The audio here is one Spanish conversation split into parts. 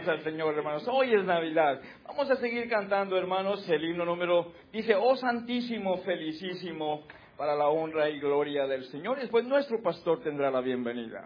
alabanza al Señor, hermanos. Hoy es Navidad. Vamos a seguir cantando, hermanos, el himno número, dice, oh Santísimo, Felicísimo, para la honra y gloria del Señor. Y después nuestro pastor tendrá la bienvenida.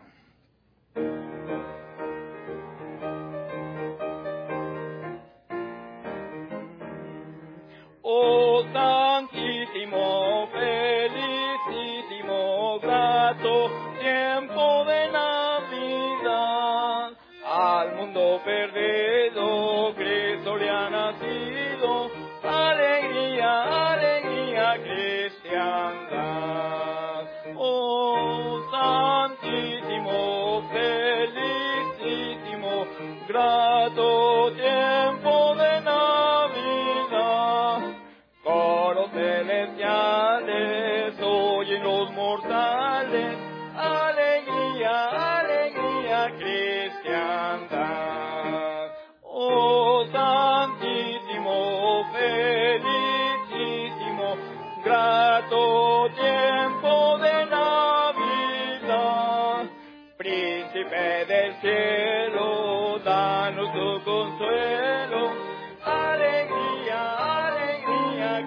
Oh Santísimo, Felicísimo, grato tiempo de Navidad, al mundo perdido Cristo le ha nacido, alegría, alegría, cristiandad. Oh Santísimo, Felicísimo, grato tiempo de Navidad, coros celestiales oyen los mortales, alegría, alegría, cristiandad. Oh Santísimo, Felicísimo, grato tiempo de Navidad, Príncipe del cielo, danos tu consuelo, alegría, alegría,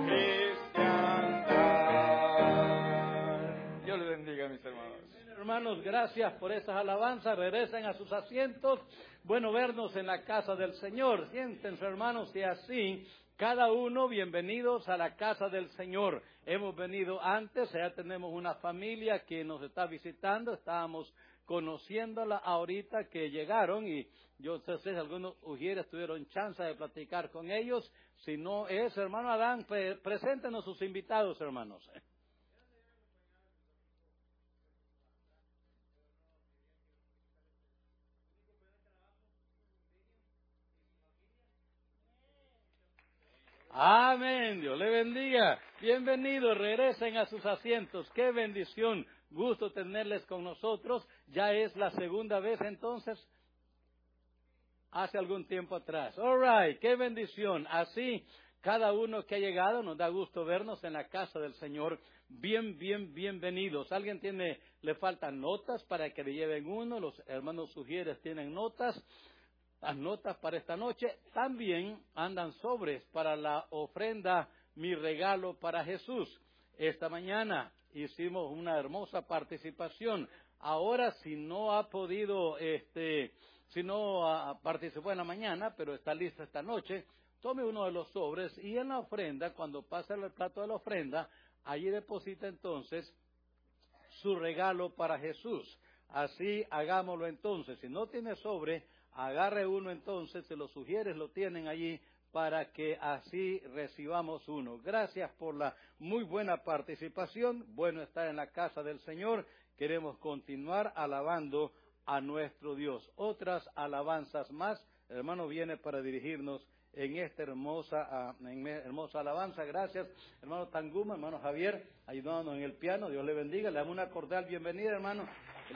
cristiandad. Dios les bendiga, mis hermanos. Hermanos, gracias por esas alabanzas. Regresen a sus asientos. Bueno vernos en la casa del Señor. Siéntense, hermanos, y así, cada uno, bienvenidos a la casa del Señor. Hemos venido antes, ya tenemos una familia que nos está visitando, estábamos conociéndola ahorita que llegaron y yo sé si algunos ujieres tuvieron chance de platicar con ellos. Si no es, hermano Adán, preséntenos sus invitados, hermanos. Amén, Dios le bendiga. Bienvenidos, regresen a sus asientos. Qué bendición, gusto tenerles con nosotros. Ya es la segunda vez entonces, hace algún tiempo atrás. All right, qué bendición. Así, cada uno que ha llegado, nos da gusto vernos en la casa del Señor. Bienvenidos. ¿Alguien le faltan notas para que le lleven uno? Los hermanos sugieres tienen notas. Las notas para esta noche también andan sobres para la ofrenda, mi regalo para Jesús. Esta mañana hicimos una hermosa participación. Ahora, si no ha podido, si no participó en la mañana, pero está lista esta noche, tome uno de los sobres y en la ofrenda, cuando pase el plato de la ofrenda, allí deposita entonces su regalo para Jesús. Así hagámoslo entonces. Si no tiene sobre, agarre uno entonces, se lo sugieres, lo tienen allí para que así recibamos uno. Gracias por la muy buena participación. Bueno estar en la casa del Señor. Queremos continuar alabando a nuestro Dios. Otras alabanzas más. El hermano viene para dirigirnos en esta hermosa alabanza. Gracias, hermano Tanguma, hermano Javier, ayudándonos en el piano. Dios le bendiga. Le damos una cordial bienvenida, hermano. El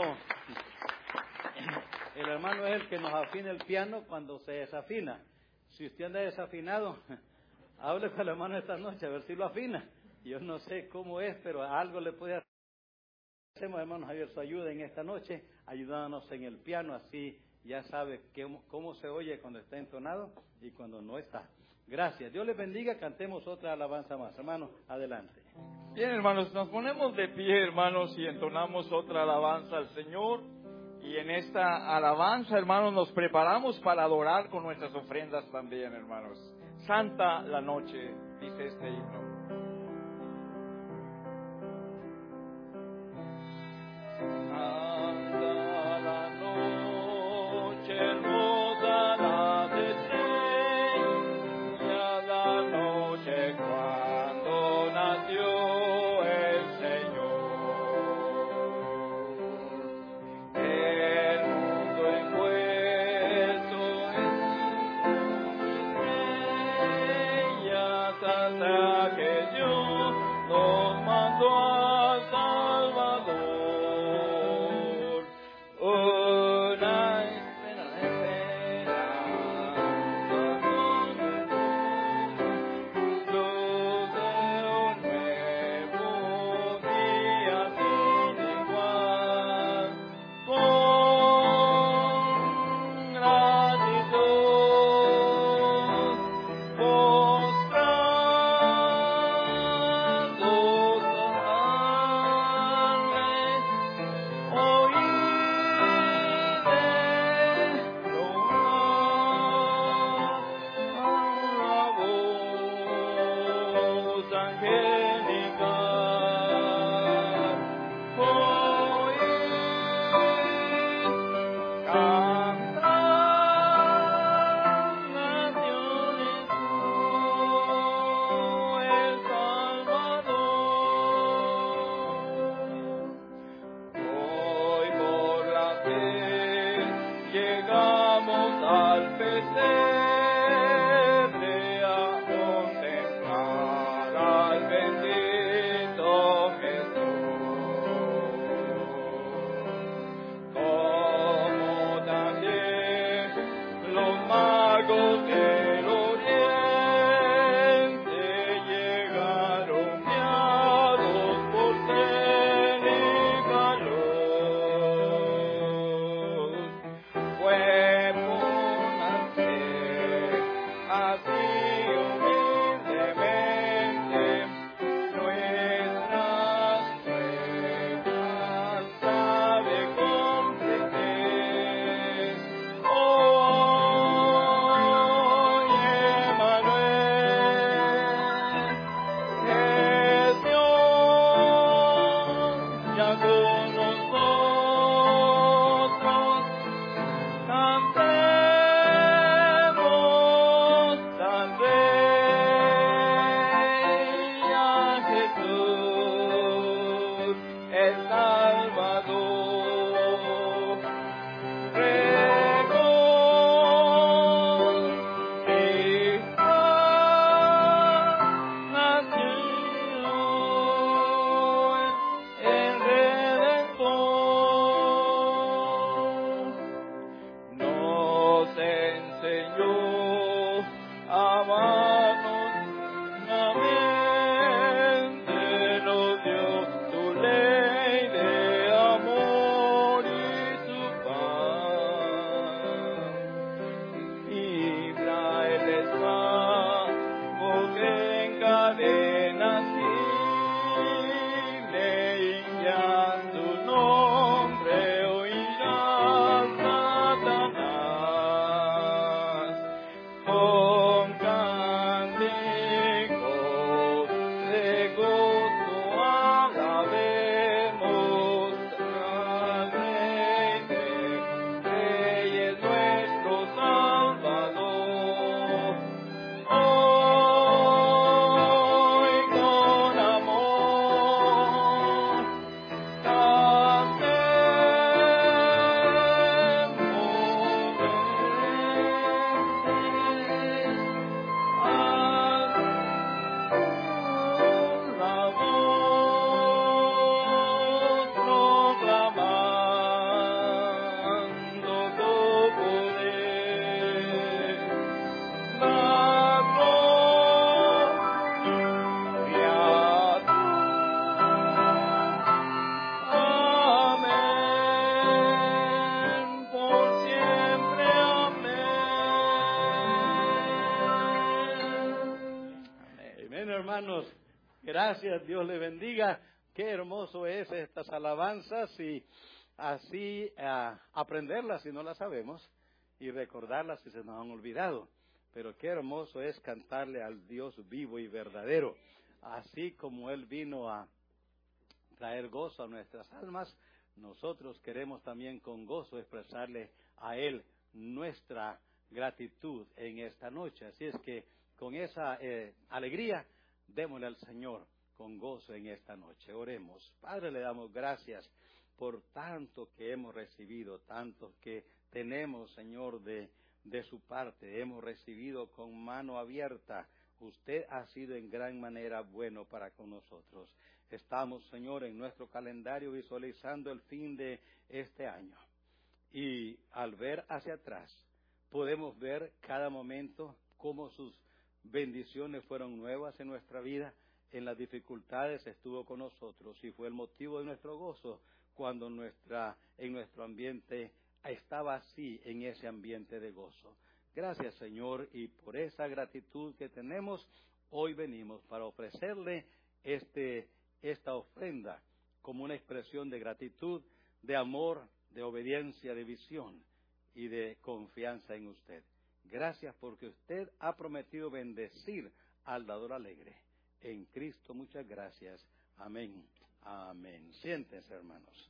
hermano es el que nos afina el piano cuando se desafina. Si usted anda desafinado, hable con el hermano esta noche a ver si lo afina. Yo no sé cómo es, pero algo le puede hacer. Hacemos, hermano Javier, su ayuda en esta noche, ayudándonos en el piano, así ya sabe cómo se oye cuando está entonado y cuando no está. Gracias. Dios les bendiga. Cantemos otra alabanza más. Hermano, adelante. Bien, hermanos, nos ponemos de pie, hermanos, y entonamos otra alabanza al Señor. Y en esta alabanza, hermanos, nos preparamos para adorar con nuestras ofrendas también, hermanos. Santa la noche, dice este himno. Santa la noche, hermosa la estrella, la noche cuando nació el Señor. El mundo envuelto en estrellas hasta que Dios nos mandó al Salvador. Una esperanza, luz de un nuevo día sin igual, con gratitud al pesebre a contemplar al bendito Jesús, como también los magos del oriente llegaron guiados por cénica luz. Fue por nacer así humildemente nuestras pruebas sabe comprender. Hoy Emmanuel, es Dios ya con nosotros. Cantemos al Rey, a Jesús, el Salvador. Regocijad, nació el Redentor. Nos enseñó a amarnos tiernamente, nos dio su ley de amor y su paz. Israel esclavo que encadena y ya su nombre oirá Satanás. Con cánticos de gozo alabemos al Rey de Reyes, nuestro Salvador. Hoy con amor amén, por siempre amén. Amén, hermanos. Gracias, Dios le bendiga. Qué hermoso es estas alabanzas y así aprenderlas si no las sabemos y recordarlas si se nos han olvidado. Pero qué hermoso es cantarle al Dios vivo y verdadero. Así como Él vino a traer gozo a nuestras almas, nosotros queremos también con gozo expresarle a Él nuestra gratitud en esta noche. Así es que con esa alegría, démosle al Señor con gozo en esta noche. Oremos. Padre, le damos gracias por tanto que hemos recibido, tanto que tenemos, Señor, de su parte. Hemos recibido con mano abierta. Usted ha sido en gran manera bueno para con nosotros. Estamos, Señor, en nuestro calendario visualizando el fin de este año. Y al ver hacia atrás, podemos ver cada momento cómo sus bendiciones fueron nuevas en nuestra vida. En las dificultades estuvo con nosotros y fue el motivo de nuestro gozo cuando en nuestro ambiente estaba así, en ese ambiente de gozo. Gracias, Señor, y por esa gratitud que tenemos, hoy venimos para ofrecerle esta ofrenda como una expresión de gratitud, de amor, de obediencia, de visión y de confianza en usted. Gracias porque usted ha prometido bendecir al dador alegre. En Cristo, muchas gracias. Amén. Amén. Siéntense, hermanos.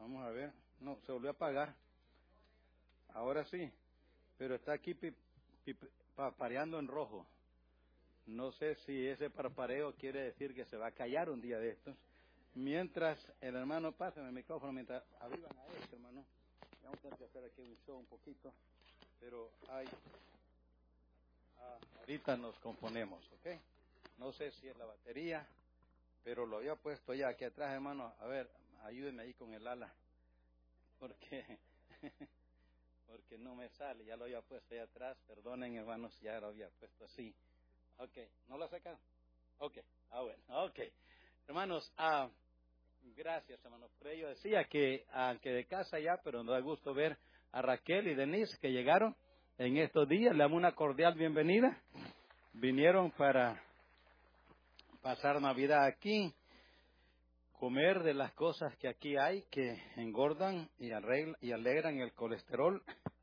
Vamos a ver. No, se volvió a apagar. Ahora sí. Pero está aquí parpadeando en rojo. No sé si ese parpadeo quiere decir que se va a callar un día de estos. Mientras el hermano pasa en el micrófono, mientras avivan a este hermano. Vamos a tener que hacer aquí un show un poquito. Pero ahorita nos componemos, ¿ok? No sé si es la batería, pero lo había puesto ya aquí atrás, hermano. A ver, ayúdenme ahí con el ala, porque no me sale. Ya lo había puesto ahí atrás. Perdonen, hermanos, ya lo había puesto así. Ok, ¿no lo sacan? Ok, bueno, ok. Hermanos, gracias, hermanos. Por ello decía que, aunque de casa ya, pero nos da gusto ver a Raquel y Denise que llegaron en estos días. Le damos una cordial bienvenida. Vinieron para pasar Navidad aquí, comer de las cosas que aquí hay que engordan y alegran el colesterol,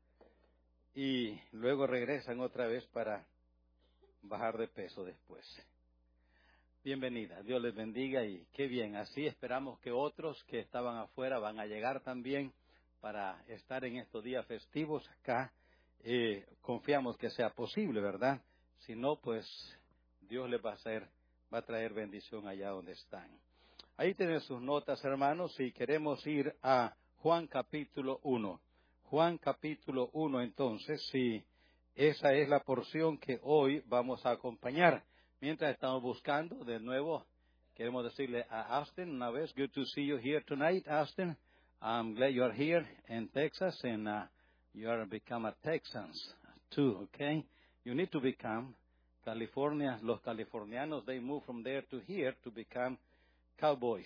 y luego regresan otra vez para bajar de peso después. Bienvenida, Dios les bendiga y qué bien. Así esperamos que otros que estaban afuera van a llegar también para estar en estos días festivos acá. Confiamos que sea posible, ¿verdad? Si no, pues Dios les va a traer bendición allá donde están. Ahí tienen sus notas, hermanos, y queremos ir a Juan capítulo 1. Juan capítulo 1, entonces, si esa es la porción que hoy vamos a acompañar. Mientras estamos buscando, de nuevo, queremos decirle a Austin una vez, good to see you here tonight, Austin. I'm glad you are here in Texas, and you are become a Texans too, okay? You need to become California. Los californianos, they move from there to here to become cowboys.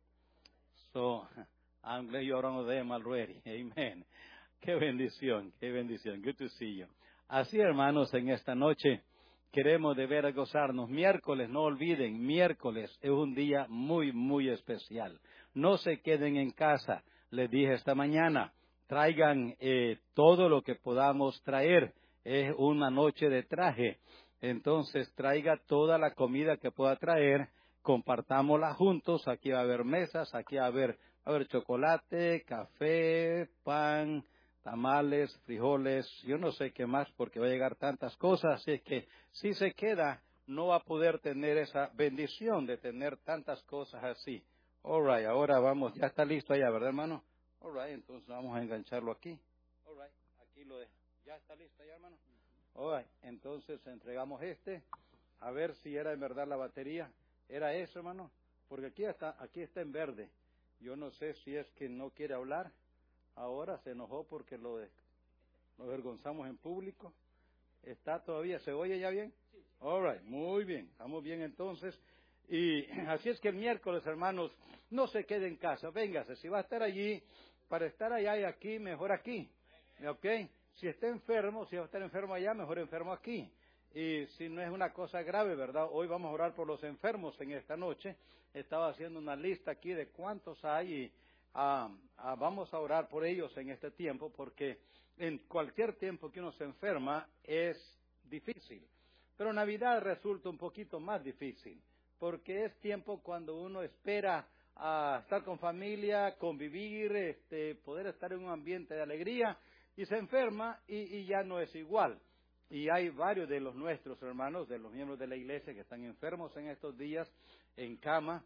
So, I'm glad you are one of them already. Amen. Qué bendición, qué bendición. Good to see you. Así, hermanos, en esta noche queremos de veras gozarnos. Miércoles, no olviden, miércoles es un día muy, muy especial. No se queden en casa. Les dije esta mañana, traigan todo lo que podamos traer. Es una noche de traje. Entonces, traiga toda la comida que pueda traer. Compartámosla juntos. Aquí va a haber mesas, aquí va a haber chocolate, café, pan, tamales, frijoles, yo no sé qué más, porque va a llegar tantas cosas, así que si se queda, no va a poder tener esa bendición de tener tantas cosas así. All right, ahora vamos, ya está listo allá, ¿verdad, hermano? All right, entonces vamos a engancharlo aquí. All right, aquí lo dejo. ¿Ya está listo allá, hermano? All right, entonces entregamos a ver si era en verdad la batería. ¿Era eso, hermano? Porque aquí está en verde. Yo no sé si es que no quiere hablar. Ahora se enojó porque lo avergonzamos en público. ¿Está todavía? ¿Se oye ya bien? Sí. All right, muy bien. Estamos bien entonces. Y así es que el miércoles, hermanos, no se quede en casa. Véngase. Si va a estar allí, para estar allá y aquí, mejor aquí. ¿Ok? Si está enfermo, si va a estar enfermo allá, mejor enfermo aquí. Y si no es una cosa grave, ¿verdad? Hoy vamos a orar por los enfermos en esta noche. Estaba haciendo una lista aquí de cuántos hay y vamos a orar por ellos en este tiempo, porque en cualquier tiempo que uno se enferma es difícil. Pero Navidad resulta un poquito más difícil, porque es tiempo cuando uno espera estar con familia, convivir, poder estar en un ambiente de alegría, y se enferma y ya no es igual. Y hay varios de los nuestros hermanos, de los miembros de la iglesia, que están enfermos en estos días, en cama,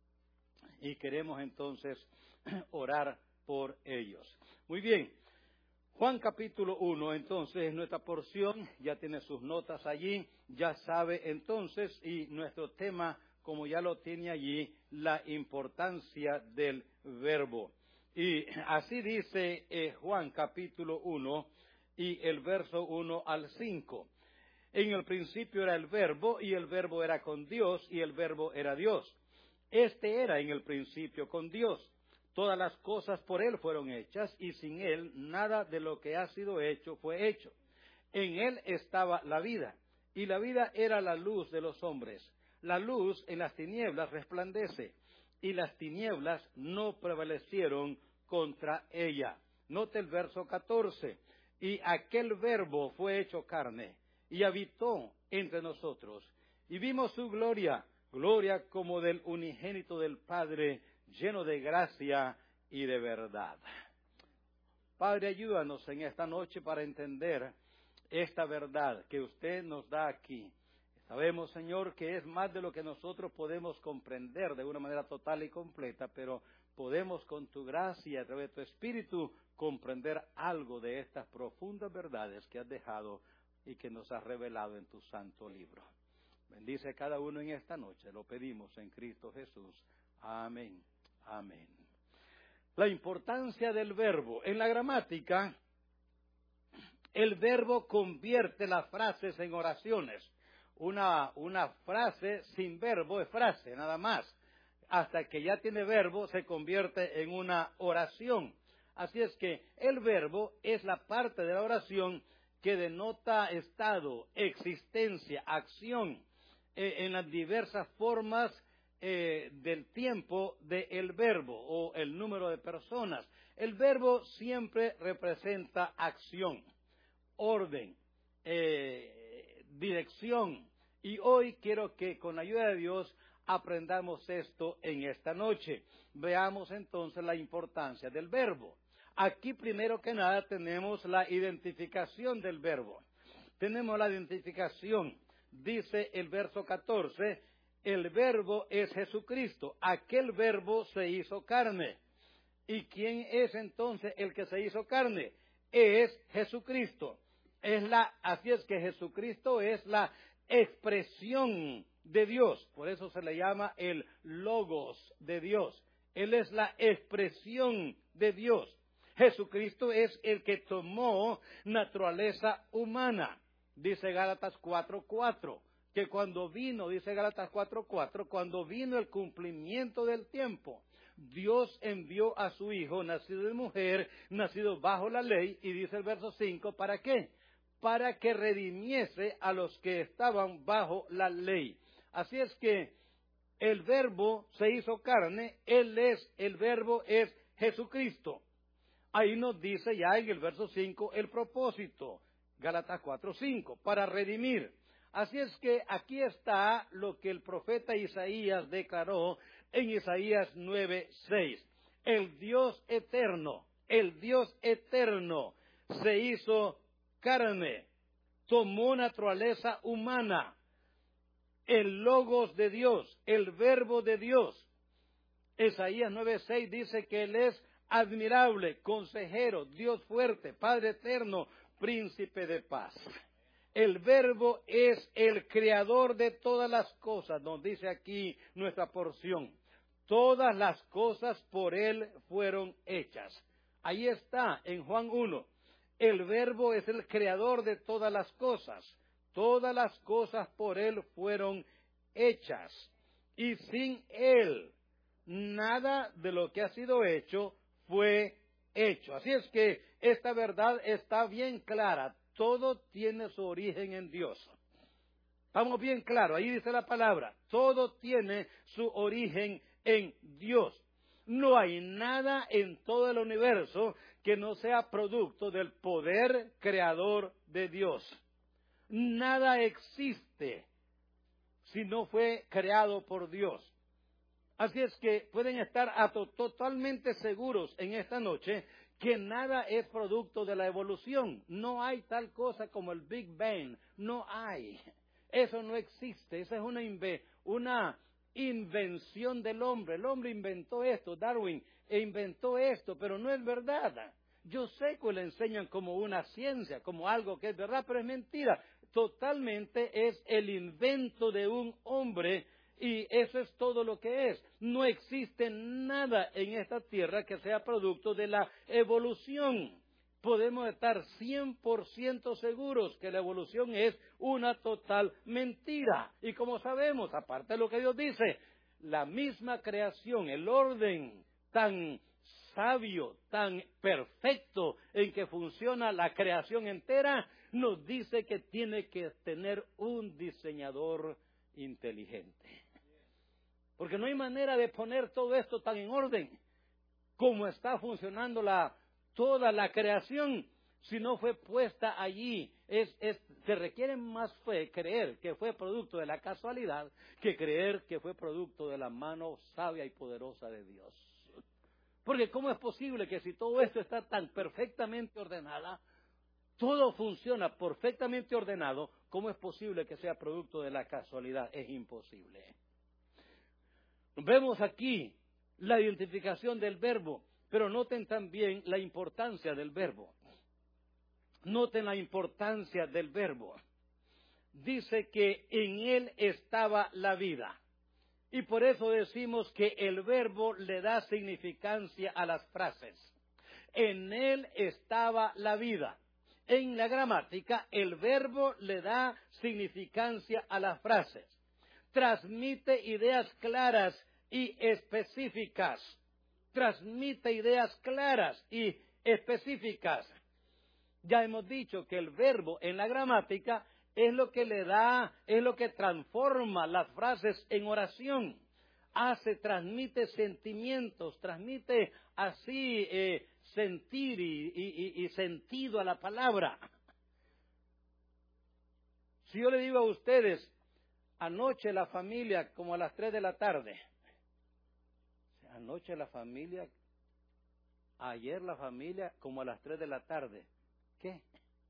y queremos entonces orar por ellos. Muy bien, Juan capítulo 1, entonces, es nuestra porción, ya tiene sus notas allí, ya sabe entonces, y nuestro tema, como ya lo tiene allí, la importancia del verbo. Y así dice Juan capítulo 1, y el verso 1 al 5. En el principio era el verbo, y el verbo era con Dios, y el verbo era Dios. Este era en el principio con Dios. Todas las cosas por Él fueron hechas, y sin Él nada de lo que ha sido hecho fue hecho. En Él estaba la vida, y la vida era la luz de los hombres. La luz en las tinieblas resplandece, y las tinieblas no prevalecieron contra ella. Note el verso 14. Y aquel verbo fue hecho carne, y habitó entre nosotros, y vimos su gloria, gloria como del unigénito del Padre, lleno de gracia y de verdad. Padre, ayúdanos en esta noche para entender esta verdad que usted nos da aquí. Sabemos, Señor, que es más de lo que nosotros podemos comprender de una manera total y completa, pero podemos con tu gracia y a través de tu Espíritu comprender algo de estas profundas verdades que has dejado y que nos has revelado en tu santo libro. Bendice a cada uno en esta noche, lo pedimos en Cristo Jesús. Amén. Amén. La importancia del verbo. En la gramática, el verbo convierte las frases en oraciones. Una frase sin verbo es frase, nada más. Hasta que ya tiene verbo, se convierte en una oración. Así es que el verbo es la parte de la oración que denota estado, existencia, acción, en las diversas formas del tiempo del verbo o el número de personas. El verbo siempre representa acción, orden, dirección. Y hoy quiero que con la ayuda de Dios aprendamos esto en esta noche. Veamos entonces la importancia del verbo. Aquí primero que nada tenemos la identificación del verbo. Tenemos la identificación. Dice el verso 14, el verbo es Jesucristo. Aquel verbo se hizo carne. ¿Y quién es entonces el que se hizo carne? Es Jesucristo. Así es que Jesucristo es la expresión de Dios. Por eso se le llama el Logos de Dios. Él es la expresión de Dios. Jesucristo es el que tomó naturaleza humana. Dice Gálatas 4:4, que cuando vino, dice Gálatas 4:4, cuando vino el cumplimiento del tiempo, Dios envió a su Hijo, nacido de mujer, nacido bajo la ley, y dice el verso 5, ¿para qué? Para que redimiese a los que estaban bajo la ley. Así es que el verbo se hizo carne, el verbo es Jesucristo. Ahí nos dice ya en el verso 5 el propósito, Gálatas 4:5, para redimir. Así es que aquí está lo que el profeta Isaías declaró en Isaías 9:6. El Dios eterno se hizo carne, tomó naturaleza humana, el Logos de Dios, el Verbo de Dios. Isaías 9:6 dice que Él es admirable, consejero, Dios fuerte, Padre eterno, príncipe de paz. El Verbo es el creador de todas las cosas, nos dice aquí nuestra porción. Todas las cosas por Él fueron hechas. Ahí está, en Juan 1. El Verbo es el creador de todas las cosas. Todas las cosas por Él fueron hechas. Y sin Él, nada de lo que ha sido hecho fue hecho. Así es que esta verdad está bien clara. Todo tiene su origen en Dios. Estamos bien claros. Ahí dice la palabra. Todo tiene su origen en Dios. No hay nada en todo el universo que no sea producto del poder creador de Dios. Nada existe si no fue creado por Dios. Así es que pueden estar totalmente seguros en esta noche que nada es producto de la evolución. No hay tal cosa como el Big Bang. No hay. Eso no existe. Esa es una invención del hombre. El hombre inventó esto, Darwin inventó esto, pero no es verdad. Yo sé que le enseñan como una ciencia, como algo que es verdad, pero es mentira. Totalmente es el invento de un hombre y eso es todo lo que es. No existe nada en esta tierra que sea producto de la evolución. Podemos estar 100% seguros que la evolución es una total mentira. Y como sabemos, aparte de lo que Dios dice, la misma creación, el orden tan sabio, tan perfecto en que funciona la creación entera, nos dice que tiene que tener un diseñador inteligente. Porque no hay manera de poner todo esto tan en orden como está funcionando toda la creación, si no fue puesta allí. Se requiere más fe creer que fue producto de la casualidad que creer que fue producto de la mano sabia y poderosa de Dios. Porque ¿cómo es posible que si todo esto está tan perfectamente ordenado, todo funciona perfectamente ordenado, cómo es posible que sea producto de la casualidad? Es imposible. Vemos aquí la identificación del verbo, pero noten también la importancia del verbo. Noten la importancia del verbo. Dice que en él estaba la vida. Y por eso decimos que el verbo le da significancia a las frases. En él estaba la vida. En la gramática, el verbo le da significancia a las frases. Transmite ideas claras y específicas. Transmite ideas claras y específicas. Ya hemos dicho que el verbo en la gramática es lo que le da, es lo que transforma las frases en oración. Transmite sentimientos, transmite así sentir y sentido a la palabra. Si yo le digo a ustedes, anoche la familia como a las 3 de la tarde, anoche la familia, ayer la familia como a las 3 de la tarde, ¿qué?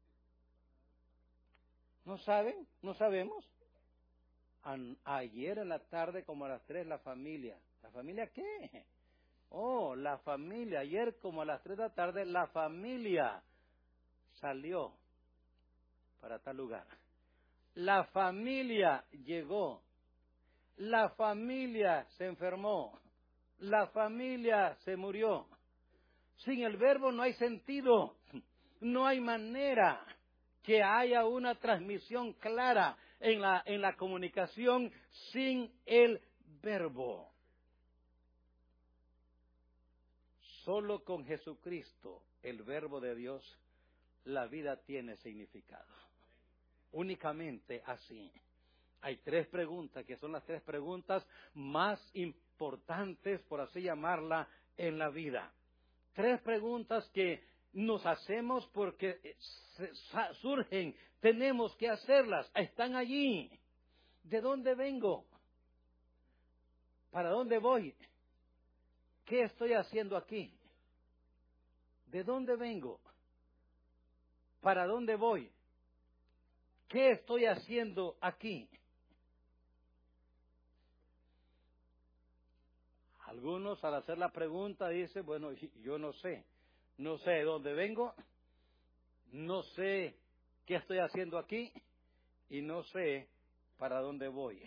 ¿No saben? ¿No sabemos? Ayer en la tarde como a las 3 la familia. ¿La familia qué? Oh, la familia. Ayer como a las 3 de la tarde la familia salió para tal lugar. La familia llegó. La familia se enfermó. La familia se murió. Sin el verbo no hay sentido. No hay manera que haya una transmisión clara en la comunicación sin el verbo. Solo con Jesucristo, el verbo de Dios, la vida tiene significado. Únicamente así. Hay 3 preguntas que son las 3 preguntas más importantes, por así llamarla, en la vida. 3 preguntas que nos hacemos porque surgen, tenemos que hacerlas, están allí. ¿De dónde vengo? ¿Para dónde voy? ¿Qué estoy haciendo aquí? ¿De dónde vengo? ¿Para dónde voy? ¿Qué estoy haciendo aquí? Algunos al hacer la pregunta dicen, bueno, yo no sé de dónde vengo, no sé qué estoy haciendo aquí y no sé para dónde voy.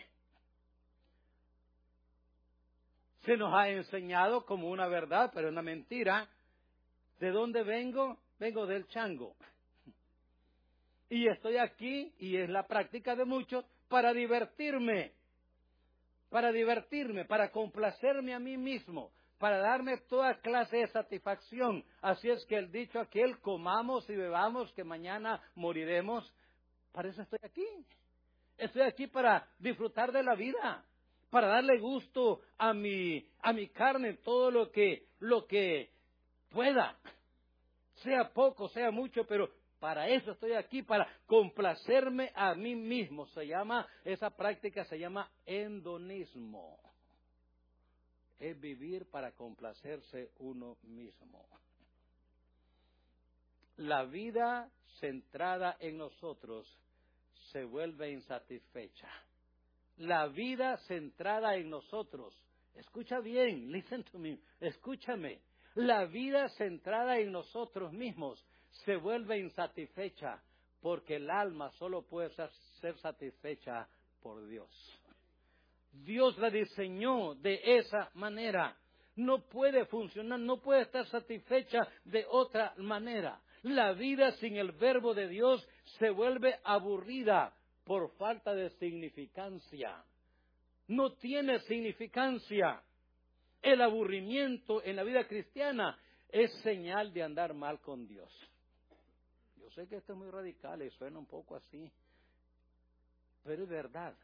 Se nos ha enseñado como una verdad, pero es una mentira. ¿De dónde vengo? Vengo del chango. Y estoy aquí, y es la práctica de muchos, para divertirme, para complacerme a mí mismo, para darme toda clase de satisfacción. Así es que el dicho aquel, comamos y bebamos, que mañana moriremos, para eso estoy aquí. Estoy aquí para disfrutar de la vida, para darle gusto a mi carne, todo lo que pueda, sea poco, sea mucho, pero para eso estoy aquí, para complacerme a mí mismo. Esa práctica se llama hedonismo. Es vivir para complacerse uno mismo. La vida centrada en nosotros se vuelve insatisfecha. La vida centrada en nosotros, escucha bien, listen to me, escúchame. La vida centrada en nosotros mismos se vuelve insatisfecha porque el alma solo puede ser satisfecha por Dios. Dios la diseñó de esa manera. No puede funcionar, no puede estar satisfecha de otra manera. La vida sin el verbo de Dios se vuelve aburrida por falta de significancia. No tiene significancia. El aburrimiento en la vida cristiana es señal de andar mal con Dios. Yo sé que esto es muy radical y suena un poco así, pero es verdad.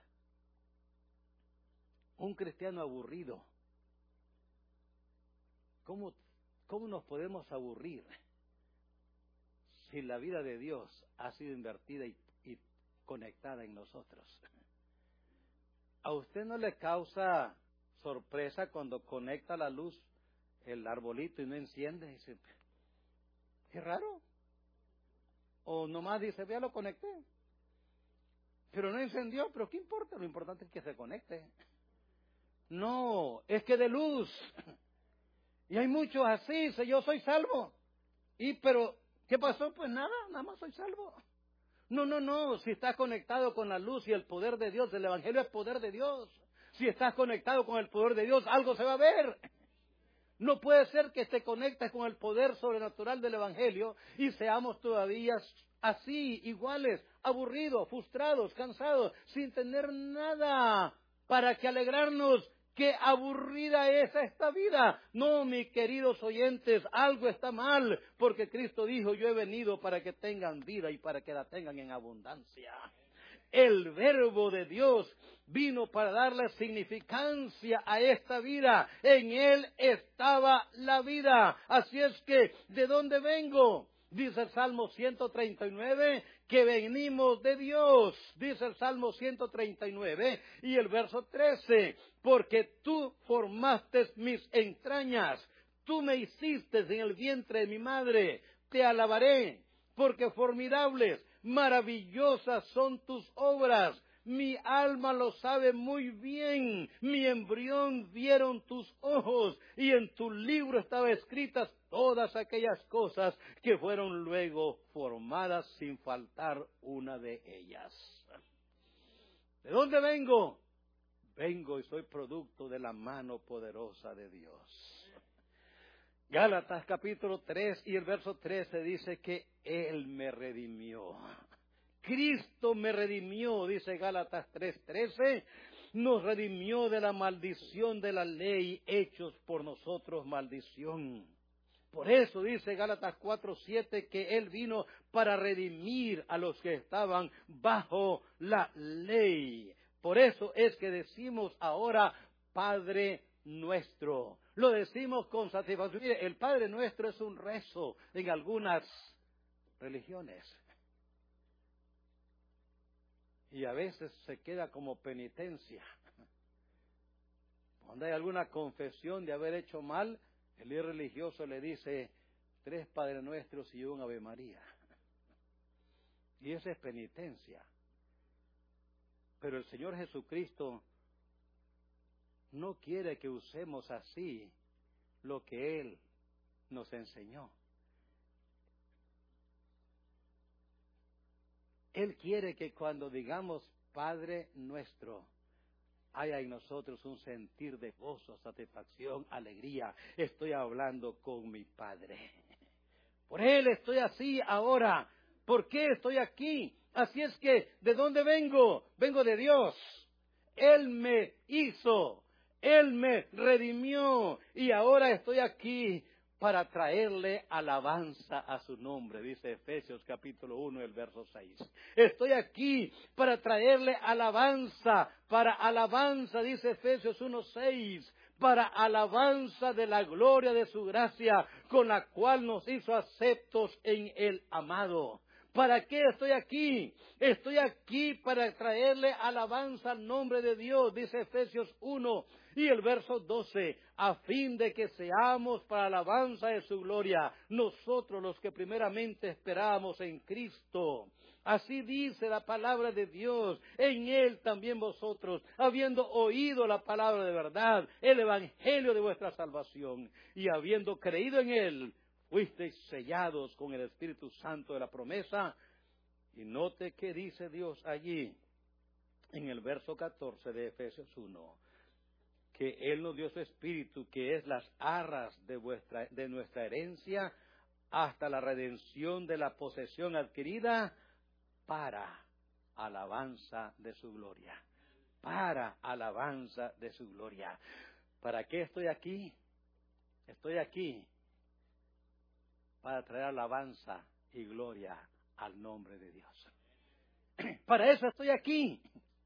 Un cristiano aburrido, ¿cómo nos podemos aburrir si la vida de Dios ha sido invertida y conectada en nosotros? ¿A usted no le causa sorpresa cuando conecta la luz el arbolito y no enciende. Dice, qué raro. O nomás dice, ya lo conecté. Pero no encendió, pero ¿qué importa? Lo importante es que se conecte. No, es que de luz. Y hay muchos así, dice, yo soy salvo. Pero, ¿qué pasó? Pues nada más soy salvo. No, si estás conectado con la luz y el poder de Dios, el Evangelio es poder de Dios. Si estás conectado con el poder de Dios, algo se va a ver. No puede ser que te conectes con el poder sobrenatural del Evangelio y seamos todavía así, iguales, aburridos, frustrados, cansados, sin tener nada para que alegrarnos. ¡Qué aburrida es esta vida! No, mis queridos oyentes, algo está mal, porque Cristo dijo, yo he venido para que tengan vida y para que la tengan en abundancia. El Verbo de Dios vino para darle significancia a esta vida. En Él estaba la vida. Así es que, ¿de dónde vengo? Dice el Salmo 139, que venimos de Dios. Dice el Salmo 139 y el verso 13, porque tú formaste mis entrañas, tú me hiciste en el vientre de mi madre, te alabaré, porque formidables, maravillosas son tus obras. Mi alma lo sabe muy bien, mi embrión vieron tus ojos, y en tu libro estaban escritas todas aquellas cosas que fueron luego formadas sin faltar una de ellas. ¿De dónde vengo? Vengo y soy producto de la mano poderosa de Dios. Gálatas capítulo 3 y el verso 13 dice que Él me redimió. Cristo me redimió, dice Gálatas 3:13, nos redimió de la maldición de la ley, hechos por nosotros maldición. Por eso dice Gálatas 4:7 que Él vino para redimir a los que estaban bajo la ley. Por eso es que decimos ahora Padre nuestro. Lo decimos con satisfacción. Mire, el Padre nuestro es un rezo en algunas religiones. Y a veces se queda como penitencia. Cuando hay alguna confesión de haber hecho mal, el líder religioso le dice 3 Padre Nuestros y un Ave María. Y esa es penitencia. Pero el Señor Jesucristo no quiere que usemos así lo que Él nos enseñó. Él quiere que cuando digamos Padre nuestro, haya en nosotros un sentir de gozo, satisfacción, alegría. Estoy hablando con mi Padre. Por Él estoy así ahora. ¿Por qué estoy aquí? Así es que, ¿de dónde vengo? Vengo de Dios. Él me hizo, Él me redimió y ahora estoy aquí para traerle alabanza a su nombre, dice Efesios capítulo 1, el verso 6. Estoy aquí para traerle alabanza, dice Efesios 1:6, para alabanza de la gloria de su gracia, con la cual nos hizo aceptos en el amado. ¿Para qué estoy aquí? Estoy aquí para traerle alabanza al nombre de Dios, dice Efesios 1 y el verso 12, a fin de que seamos para alabanza de su gloria, nosotros los que primeramente esperábamos en Cristo. Así dice la palabra de Dios, en Él también vosotros, habiendo oído la palabra de verdad, el evangelio de vuestra salvación, y habiendo creído en Él, fuisteis sellados con el Espíritu Santo de la promesa. Y note que dice Dios allí, en el verso 14 de Efesios 1, que Él nos dio su Espíritu, que es las arras de nuestra herencia, hasta la redención de la posesión adquirida, para alabanza de su gloria. Para alabanza de su gloria. ¿Para qué estoy aquí? Estoy aquí para traer alabanza y gloria al nombre de Dios. Para eso estoy aquí.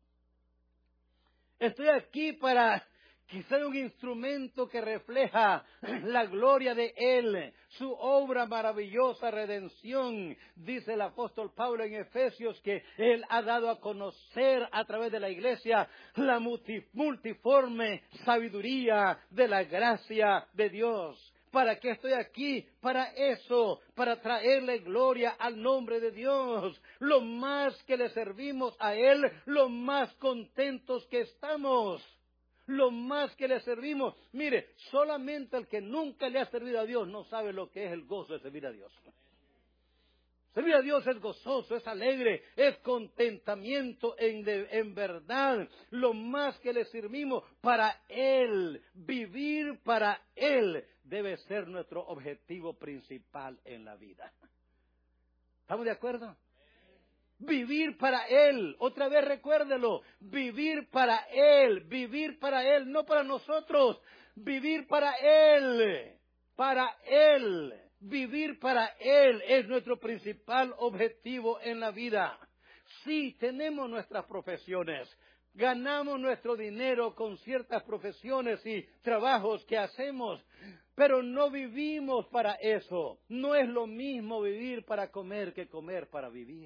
Estoy aquí para que sea un instrumento que refleja la gloria de Él, su obra maravillosa redención. Dice el apóstol Pablo en Efesios que Él ha dado a conocer a través de la iglesia la multiforme sabiduría de la gracia de Dios. ¿Para qué estoy aquí? Para eso, para traerle gloria al nombre de Dios. Lo más que le servimos a Él, lo más contentos que estamos. Lo más que le servimos. Mire, solamente el que nunca le ha servido a Dios no sabe lo que es el gozo de servir a Dios. Servir a Dios es gozoso, es alegre, es contentamiento en verdad. Lo más que le servimos para Él, vivir para Él, debe ser nuestro objetivo principal en la vida. ¿Estamos de acuerdo? Vivir para Él, otra vez recuérdelo, vivir para Él, no para nosotros, vivir para Él, vivir para Él es nuestro principal objetivo en la vida. Sí, tenemos nuestras profesiones, ganamos nuestro dinero con ciertas profesiones y trabajos que hacemos, pero no vivimos para eso. No es lo mismo vivir para comer que comer para vivir.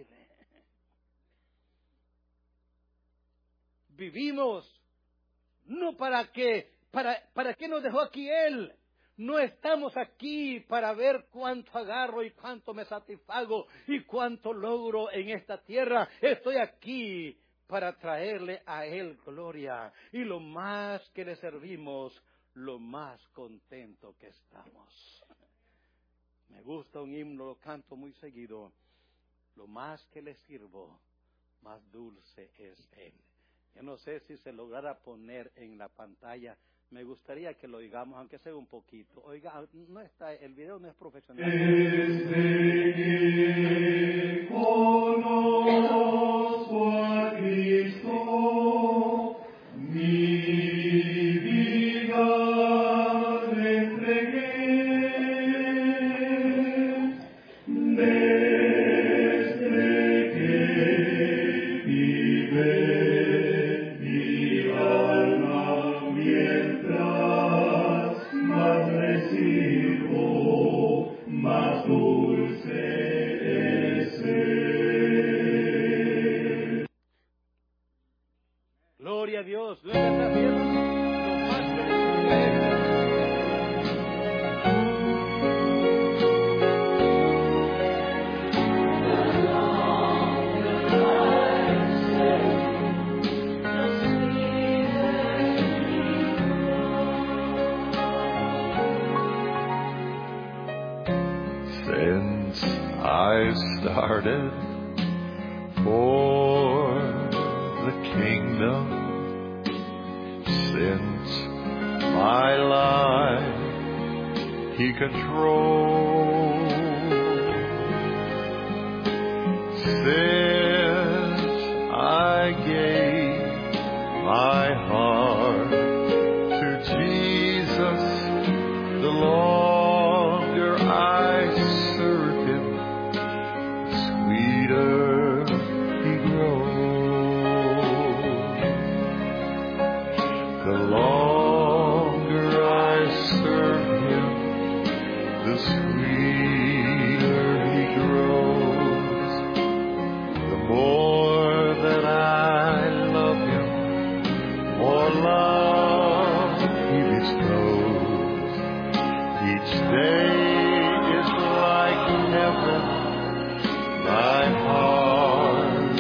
Vivimos no para qué nos dejó aquí Él. No estamos aquí para ver cuánto agarro y cuánto me satisfago y cuánto logro en esta tierra. Estoy aquí para traerle a Él gloria. Y lo más que le servimos, lo más contento que estamos. Me gusta un himno, lo canto muy seguido. Lo más que le sirvo, más dulce es Él. Yo no sé si se lograra poner en la pantalla. Me gustaría que lo oigamos, aunque sea un poquito. Oiga, no está, el video no es profesional. Desde que conozco a Cristo, mi vida le entregué. Desde que vive mi alma, mientras más recibo, más dulce es Él. Gloria a Dios. Lo que está haciendo, lo más que le sirve es Since I started for the kingdom, since my life He controls, since I gave my heart to Jesus, the longer I serve Him, the sweeter He grows. The longer I serve Him, the sweeter He grows. The more that I love Him, more love He bestows. Each day is like heaven, my heart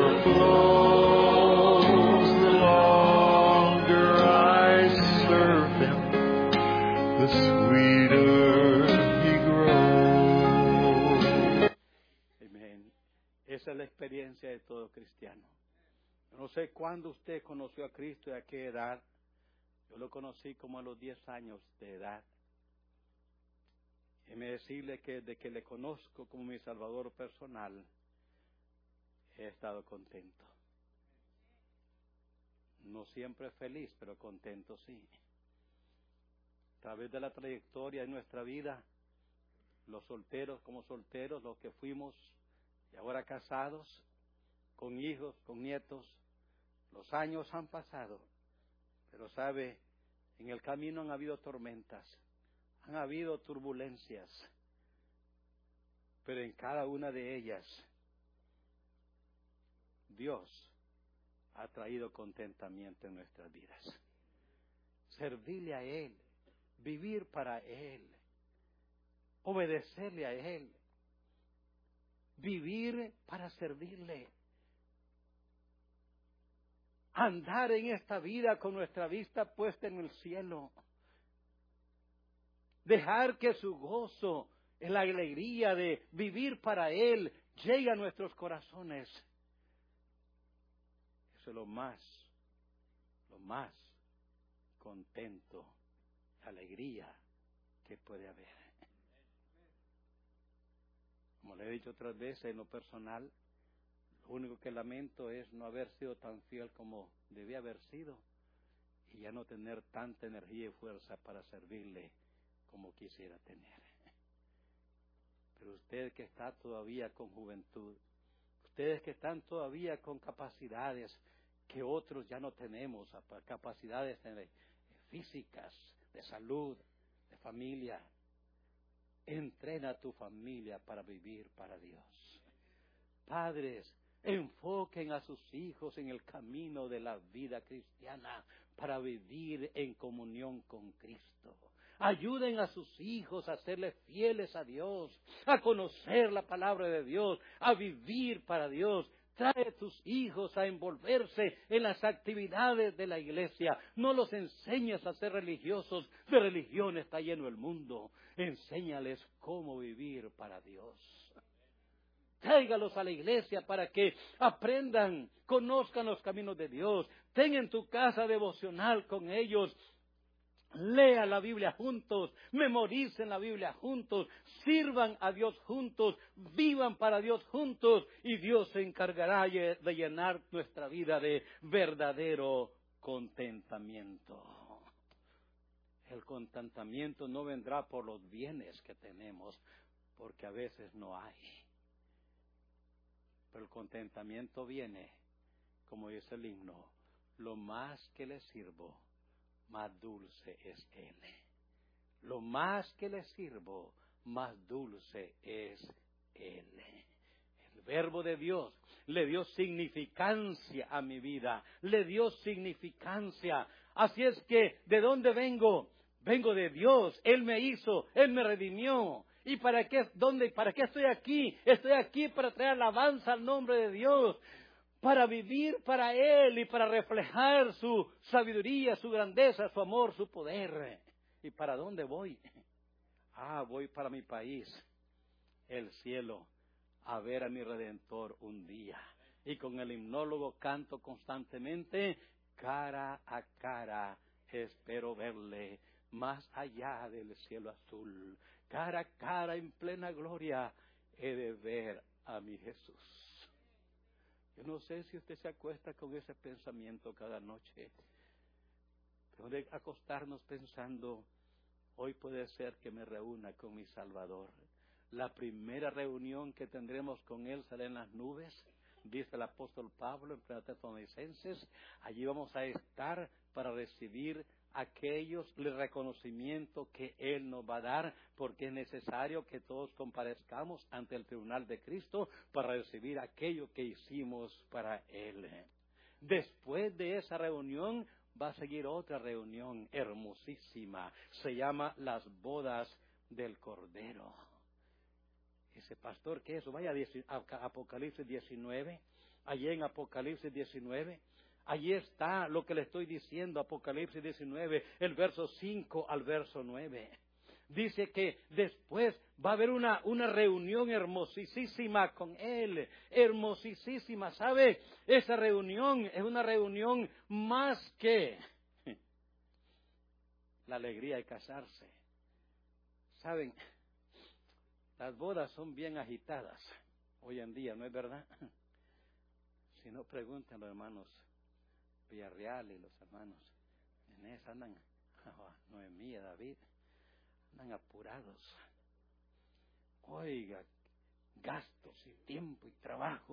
overflows. The longer I serve Him, the sweeter He grows. amén. Esa es la experiencia de todo cristiano. Yo no sé cuándo usted conoció a Cristo y a qué edad. Yo lo conocí como a los 10 años de edad. Y me decirle que desde que le conozco como mi Salvador personal, he estado contento. No siempre feliz, pero contento sí. A través de la trayectoria de nuestra vida, los solteros como solteros, los que fuimos y ahora casados, con hijos, con nietos, los años han pasado, pero sabe, en el camino han habido tormentas, han habido turbulencias, pero en cada una de ellas Dios ha traído contentamiento en nuestras vidas. Servirle a Él, vivir para Él, obedecerle a Él, vivir para servirle, andar en esta vida con nuestra vista puesta en el cielo, dejar que su gozo, la alegría de vivir para Él, llegue a nuestros corazones. Eso es lo más contento, alegría que puede haber. Como le he dicho otras veces, en lo personal, lo único que lamento es no haber sido tan fiel como debía haber sido y ya no tener tanta energía y fuerza para servirle como quisiera tener. Pero usted que está todavía con juventud, ustedes que están todavía con capacidades que otros ya no tenemos, capacidades físicas, de salud, de familia, entrena a tu familia para vivir para Dios. Padres, enfoquen a sus hijos en el camino de la vida cristiana para vivir en comunión con Cristo. Ayuden a sus hijos a serles fieles a Dios, a conocer la palabra de Dios, a vivir para Dios. Trae a tus hijos a envolverse en las actividades de la iglesia. No los enseñes a ser religiosos. De religión está lleno el mundo. Enséñales cómo vivir para Dios. Tráigalos a la iglesia para que aprendan, conozcan los caminos de Dios. Ten en tu casa devocional con ellos. Lea la Biblia juntos, memoricen la Biblia juntos, sirvan a Dios juntos, vivan para Dios juntos y Dios se encargará de llenar nuestra vida de verdadero contentamiento. El contentamiento no vendrá por los bienes que tenemos, porque a veces no hay. Pero el contentamiento viene, como dice el himno, lo más que le sirvo, más dulce es Él. Lo más que le sirvo, más dulce es Él. El verbo de Dios le dio significancia a mi vida, le dio significancia. Así es que, ¿de dónde vengo? Vengo de Dios. Él me hizo, Él me redimió. ¿Y para qué estoy aquí? Estoy aquí para traer alabanza al nombre de Dios, para vivir para Él y para reflejar su sabiduría, su grandeza, su amor, su poder. ¿Y para dónde voy? Voy para mi país, el cielo, a ver a mi Redentor un día. Y con el himnólogo canto constantemente, cara a cara espero verle, más allá del cielo azul. Cara a cara en plena gloria he de ver a mi Jesús. Yo no sé si usted se acuesta con ese pensamiento cada noche, pero de acostarnos pensando, hoy puede ser que me reúna con mi Salvador. La primera reunión que tendremos con Él será en las nubes, dice el apóstol Pablo en 1 Tesalonicenses. Allí vamos a estar para recibir el reconocimiento que Él nos va a dar, porque es necesario que todos comparezcamos ante el tribunal de Cristo para recibir aquello que hicimos para Él. Después de esa reunión va a seguir otra reunión hermosísima, se llama las bodas del Cordero. Ese pastor, ¿qué es eso? Vaya a Apocalipsis 19, allí en Apocalipsis 19, allí está lo que le estoy diciendo, Apocalipsis 19, el verso 5 al verso 9. Dice que después va a haber una reunión hermosísima con Él, hermosísima, ¿sabe? Esa reunión es una reunión más que la alegría de casarse. ¿Saben? Las bodas son bien agitadas hoy en día, ¿no es verdad? Si no, pregunten a los hermanos Villarreal y los hermanos Inés, andan, Noemí, David, andan apurados. Oiga, gastos y tiempo y trabajo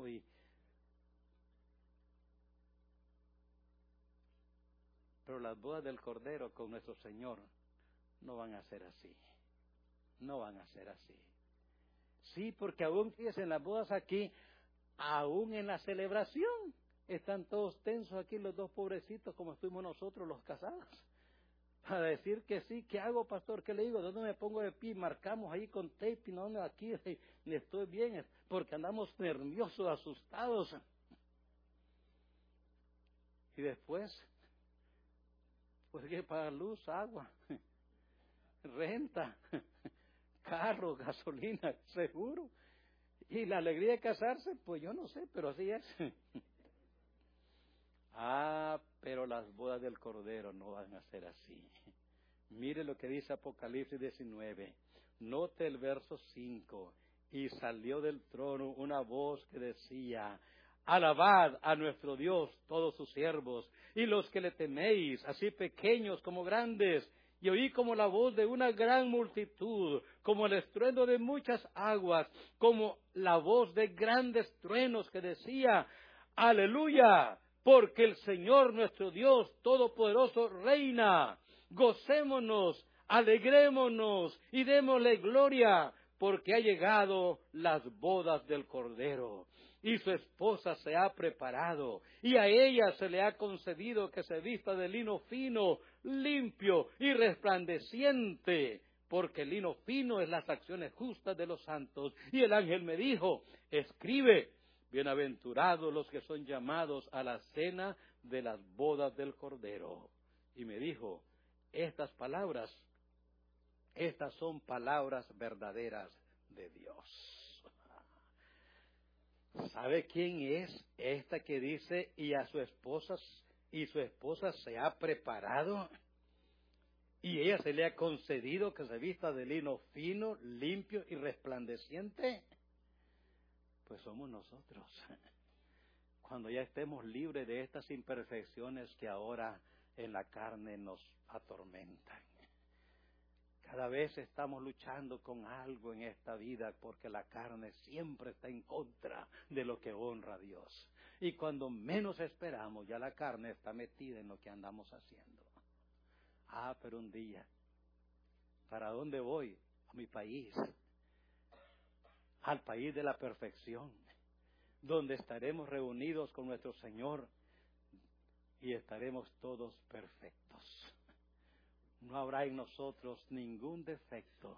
Pero las bodas del Cordero con nuestro Señor no van a ser así. No van a ser así. Sí, porque aún, fíjense, en las bodas aquí, aún en la celebración, están todos tensos aquí los dos pobrecitos como estuvimos nosotros los casados. para decir que sí. ¿Qué hago, pastor? ¿Qué le digo? ¿Dónde me pongo de pie? Marcamos ahí con tape, y no, aquí estoy bien, porque andamos nerviosos, asustados. Y después, pues hay que pagar luz, agua, renta, carro, gasolina, seguro. Y la alegría de casarse, pues yo no sé, pero así es. Pero las bodas del Cordero no van a ser así. Mire lo que dice Apocalipsis 19. Note el verso 5. Y salió del trono una voz que decía: alabad a nuestro Dios todos sus siervos, y los que le teméis, así pequeños como grandes. Y oí como la voz de una gran multitud, como el estruendo de muchas aguas, como la voz de grandes truenos que decía: aleluya, porque el Señor nuestro Dios Todopoderoso reina. Gocémonos, alegrémonos y démosle gloria, porque ha llegado las bodas del Cordero. Y su esposa se ha preparado, y a ella se le ha concedido que se vista de lino fino, limpio y resplandeciente, porque el lino fino es las acciones justas de los santos. Y el ángel me dijo: escribe, bienaventurados los que son llamados a la cena de las bodas del Cordero. Y me dijo: estas son palabras verdaderas de Dios. ¿Sabe quién es esta que dice y su esposa se ha preparado y ella se le ha concedido que se vista de lino fino, limpio y resplandeciente? Pues somos nosotros. Cuando ya estemos libres de estas imperfecciones que ahora en la carne nos atormentan. Cada vez estamos luchando con algo en esta vida porque la carne siempre está en contra de lo que honra a Dios. Y cuando menos esperamos, ya la carne está metida en lo que andamos haciendo. Pero un día, ¿para dónde voy? A mi país, al país de la perfección, donde estaremos reunidos con nuestro Señor y estaremos todos perfectos. No habrá en nosotros ningún defecto,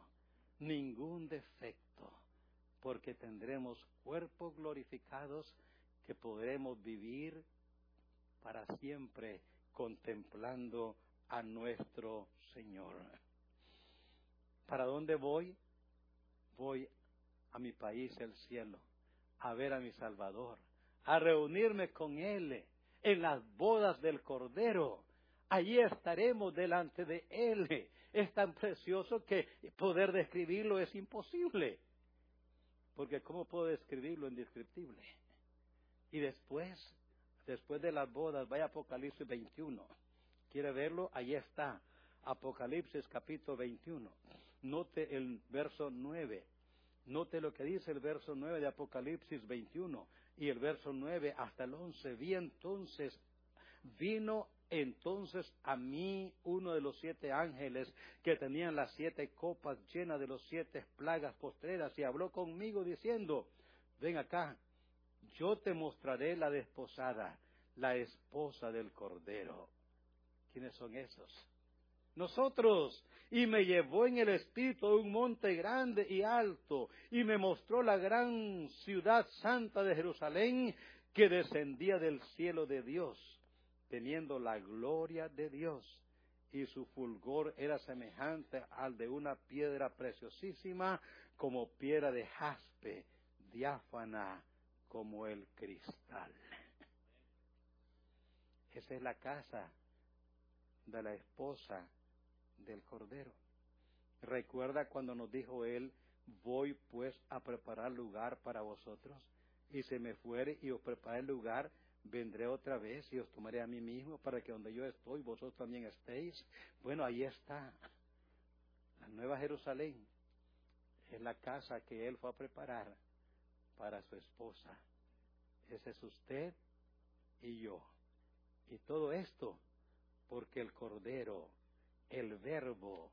porque tendremos cuerpos glorificados que podremos vivir para siempre contemplando a nuestro Señor. ¿Para dónde voy? Voy a mi país, el cielo, a ver a mi Salvador, a reunirme con Él en las bodas del Cordero. Allí estaremos delante de Él. Es tan precioso que poder describirlo es imposible. Porque ¿cómo puedo describir lo indescriptible? Y después de las bodas, vaya a Apocalipsis 21. ¿Quiere verlo? Allí está. Apocalipsis capítulo 21. Note el verso 9. Note lo que dice el verso 9 de Apocalipsis 21. Y el verso 9 hasta el 11. Vino entonces a mí uno de los 7 ángeles que tenían las 7 copas llenas de las 7 plagas postreras, y habló conmigo diciendo: ven acá, yo te mostraré la desposada, la esposa del Cordero. ¿Quiénes son esos? Nosotros. Y me llevó en el espíritu a un monte grande y alto, y me mostró la gran ciudad santa de Jerusalén, que descendía del cielo de Dios, teniendo la gloria de Dios, y su fulgor era semejante al de una piedra preciosísima, como piedra de jaspe, diáfana como el cristal. Esa es la casa de la esposa del Cordero. ¿Recuerda cuando nos dijo Él: voy pues a preparar lugar para vosotros? Y si me fuere y os preparé el lugar, vendré otra vez y os tomaré a mí mismo, para que donde yo estoy, vosotros también estéis. Bueno, ahí está. La Nueva Jerusalén es la casa que Él fue a preparar para su esposa. Ese es usted y yo. Y todo esto porque el Cordero, el Verbo,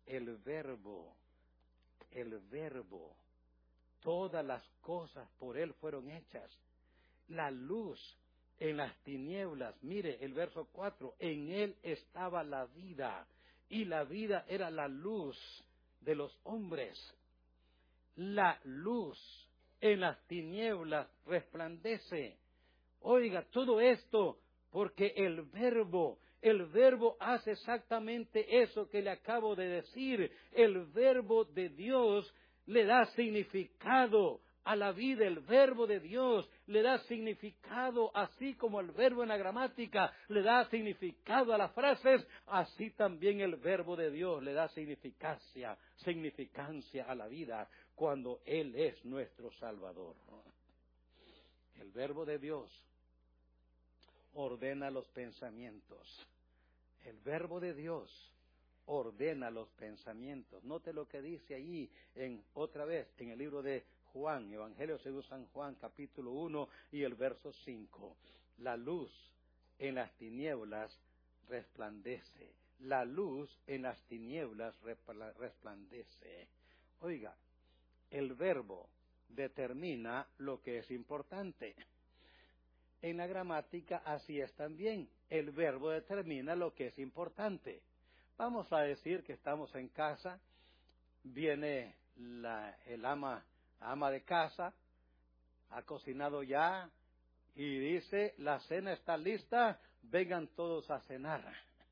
todas las cosas por Él fueron hechas. La luz en las tinieblas, mire el verso 4, en Él estaba la vida, y la vida era la luz de los hombres. La luz en las tinieblas resplandece. Oiga, todo esto porque el verbo hace exactamente eso que le acabo de decir. El verbo de Dios le da significado a la vida. El verbo de Dios le da significado, así como el verbo en la gramática le da significado a las frases, así también el verbo de Dios le da significancia a la vida cuando Él es nuestro Salvador. El verbo de Dios ordena los pensamientos. El verbo de Dios ordena los pensamientos. Note lo que dice allí otra vez en el libro de Juan, Evangelio según San Juan, capítulo 1 y el verso 5. La luz en las tinieblas resplandece. La luz en las tinieblas resplandece. Oiga, el verbo determina lo que es importante. En la gramática así es también. El verbo determina lo que es importante. Vamos a decir que estamos en casa, viene el ama de casa, ha cocinado ya y dice, la cena está lista, vengan todos a cenar.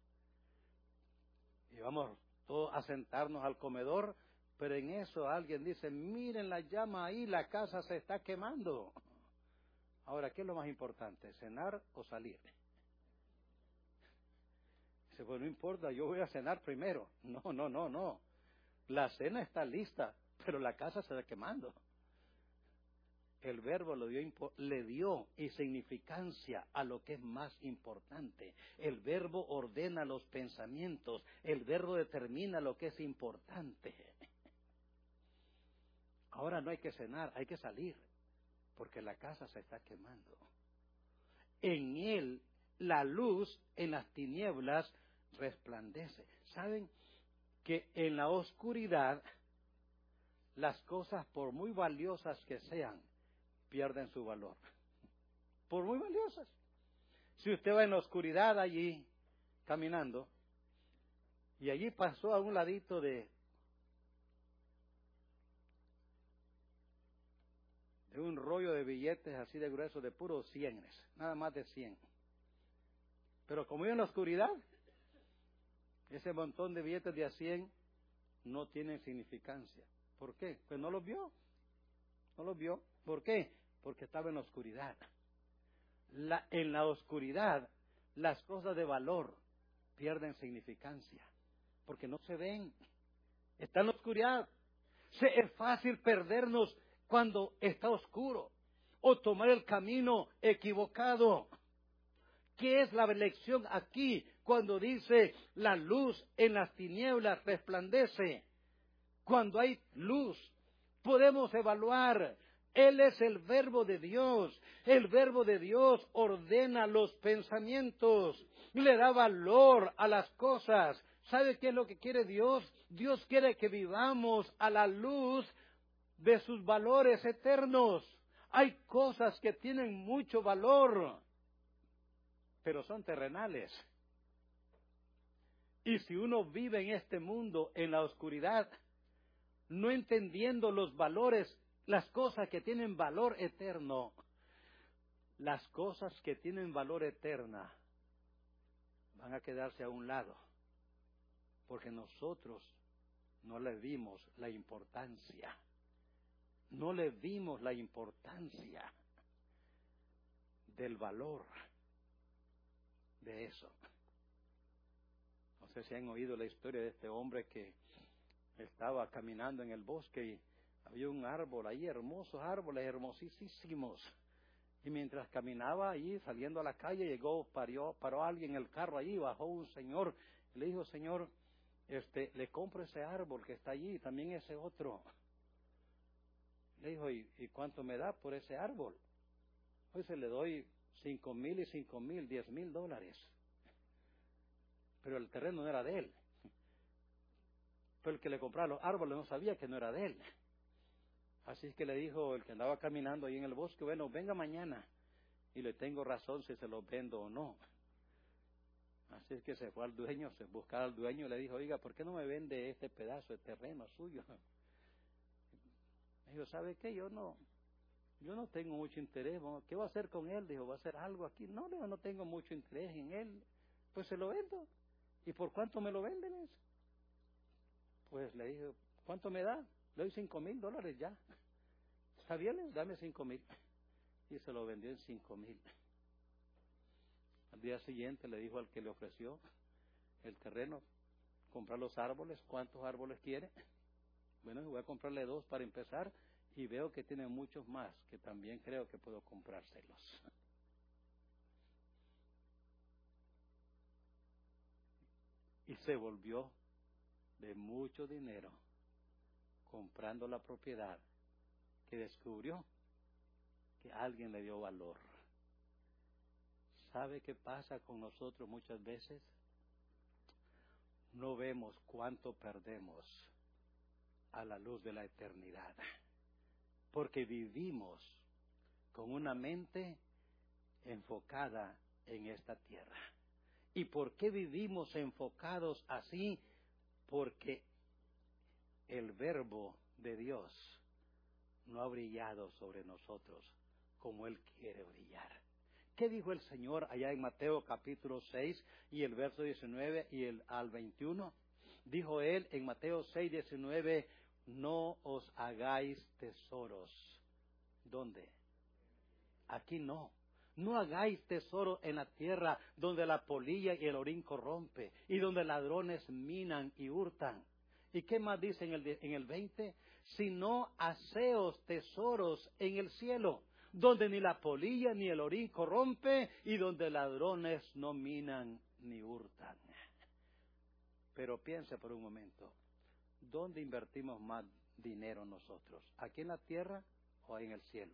Y vamos todos a sentarnos al comedor, pero en eso alguien dice, miren la llama ahí, la casa se está quemando. Ahora, ¿qué es lo más importante? ¿Cenar o salir? Dice, pues no importa, yo voy a cenar primero. No. La cena está lista, pero la casa se está quemando. El verbo le dio y significancia a lo que es más importante. El verbo ordena los pensamientos. El verbo determina lo que es importante. Ahora no hay que cenar, hay que salir, porque la casa se está quemando. En Él, la luz en las tinieblas resplandece. ¿Saben que en la oscuridad las cosas, por muy valiosas que sean, pierden su valor? Por muy valiosas. Si usted va en la oscuridad allí, caminando, y allí pasó a un ladito de un rollo de billetes así de grueso, de puros 100, nada más de 100. Pero como iba en la oscuridad, ese montón de billetes de a 100 no tienen significancia. ¿Por qué? Pues no los vio. No los vio. ¿Por qué? Porque estaba en la oscuridad. En la oscuridad, las cosas de valor pierden significancia, porque no se ven. Está en la oscuridad. Es fácil perdernos cuando está oscuro, o tomar el camino equivocado. ¿Qué es la lección aquí cuando dice la luz en las tinieblas resplandece? Cuando hay luz, podemos evaluar. Él es el verbo de Dios. El verbo de Dios ordena los pensamientos, le da valor a las cosas. ¿Sabe qué es lo que quiere Dios? Dios quiere que vivamos a la luz de sus valores eternos. Hay cosas que tienen mucho valor, pero son terrenales. Y si uno vive en este mundo, en la oscuridad, no entendiendo los valores, las cosas que tienen valor eterno, las cosas que tienen valor eterna van a quedarse a un lado, porque nosotros no le dimos la importancia. No le dimos la importancia del valor de eso. No sé si han oído la historia de este hombre que estaba caminando en el bosque y había un árbol ahí, hermosos árboles, hermosísimos. Y mientras caminaba allí, saliendo a la calle, paró alguien en el carro allí, bajó un señor y le dijo, señor, le compro ese árbol que está allí, también ese otro. Le dijo, ¿y cuánto me da por ese árbol? Pues le doy 5,000 y 5,000, $10,000. Pero el terreno no era de él. Pero el que le compraba los árboles no sabía que no era de él. Así es que le dijo el que andaba caminando ahí en el bosque, bueno, venga mañana y le tengo razón si se los vendo o no. Así es que se fue al dueño, se buscaba al dueño y le dijo, oiga, ¿por qué no me vende este pedazo de terreno suyo? Me dijo, ¿sabe qué? Yo no tengo mucho interés. ¿Qué va a hacer con él? Dijo, ¿va a hacer algo aquí? No, dijo, no tengo mucho interés en él. Pues se lo vendo. ¿Y por cuánto me lo venden? Pues le dije, ¿cuánto me da? Le doy $5,000 ya. ¿Está bien? Dame 5,000. Y se lo vendió en 5,000. Al día siguiente le dijo al que le ofreció el terreno, comprar los árboles. ¿Cuántos árboles quiere? Bueno, voy a comprarle 2 para empezar, y veo que tiene muchos más, que también creo que puedo comprárselos. Y se volvió de mucho dinero comprando la propiedad que descubrió que alguien le dio valor. ¿Sabe qué pasa con nosotros muchas veces? No vemos cuánto perdemos a la luz de la eternidad, porque vivimos con una mente enfocada en esta tierra. ¿Y por qué vivimos enfocados así? Porque el verbo de Dios no ha brillado sobre nosotros como Él quiere brillar. ¿Qué dijo el Señor allá en Mateo capítulo 6 y el verso 19 y al 21? Dijo Él en Mateo 6, 19, no os hagáis tesoros. ¿Dónde? Aquí no. No hagáis tesoros en la tierra donde la polilla y el orín corrompe y donde ladrones minan y hurtan. ¿Y qué más dice en el 20? Sino haceos tesoros en el cielo, donde ni la polilla ni el orín corrompe y donde ladrones no minan ni hurtan. Pero piense por un momento, ¿dónde invertimos más dinero nosotros? ¿Aquí en la tierra o en el cielo?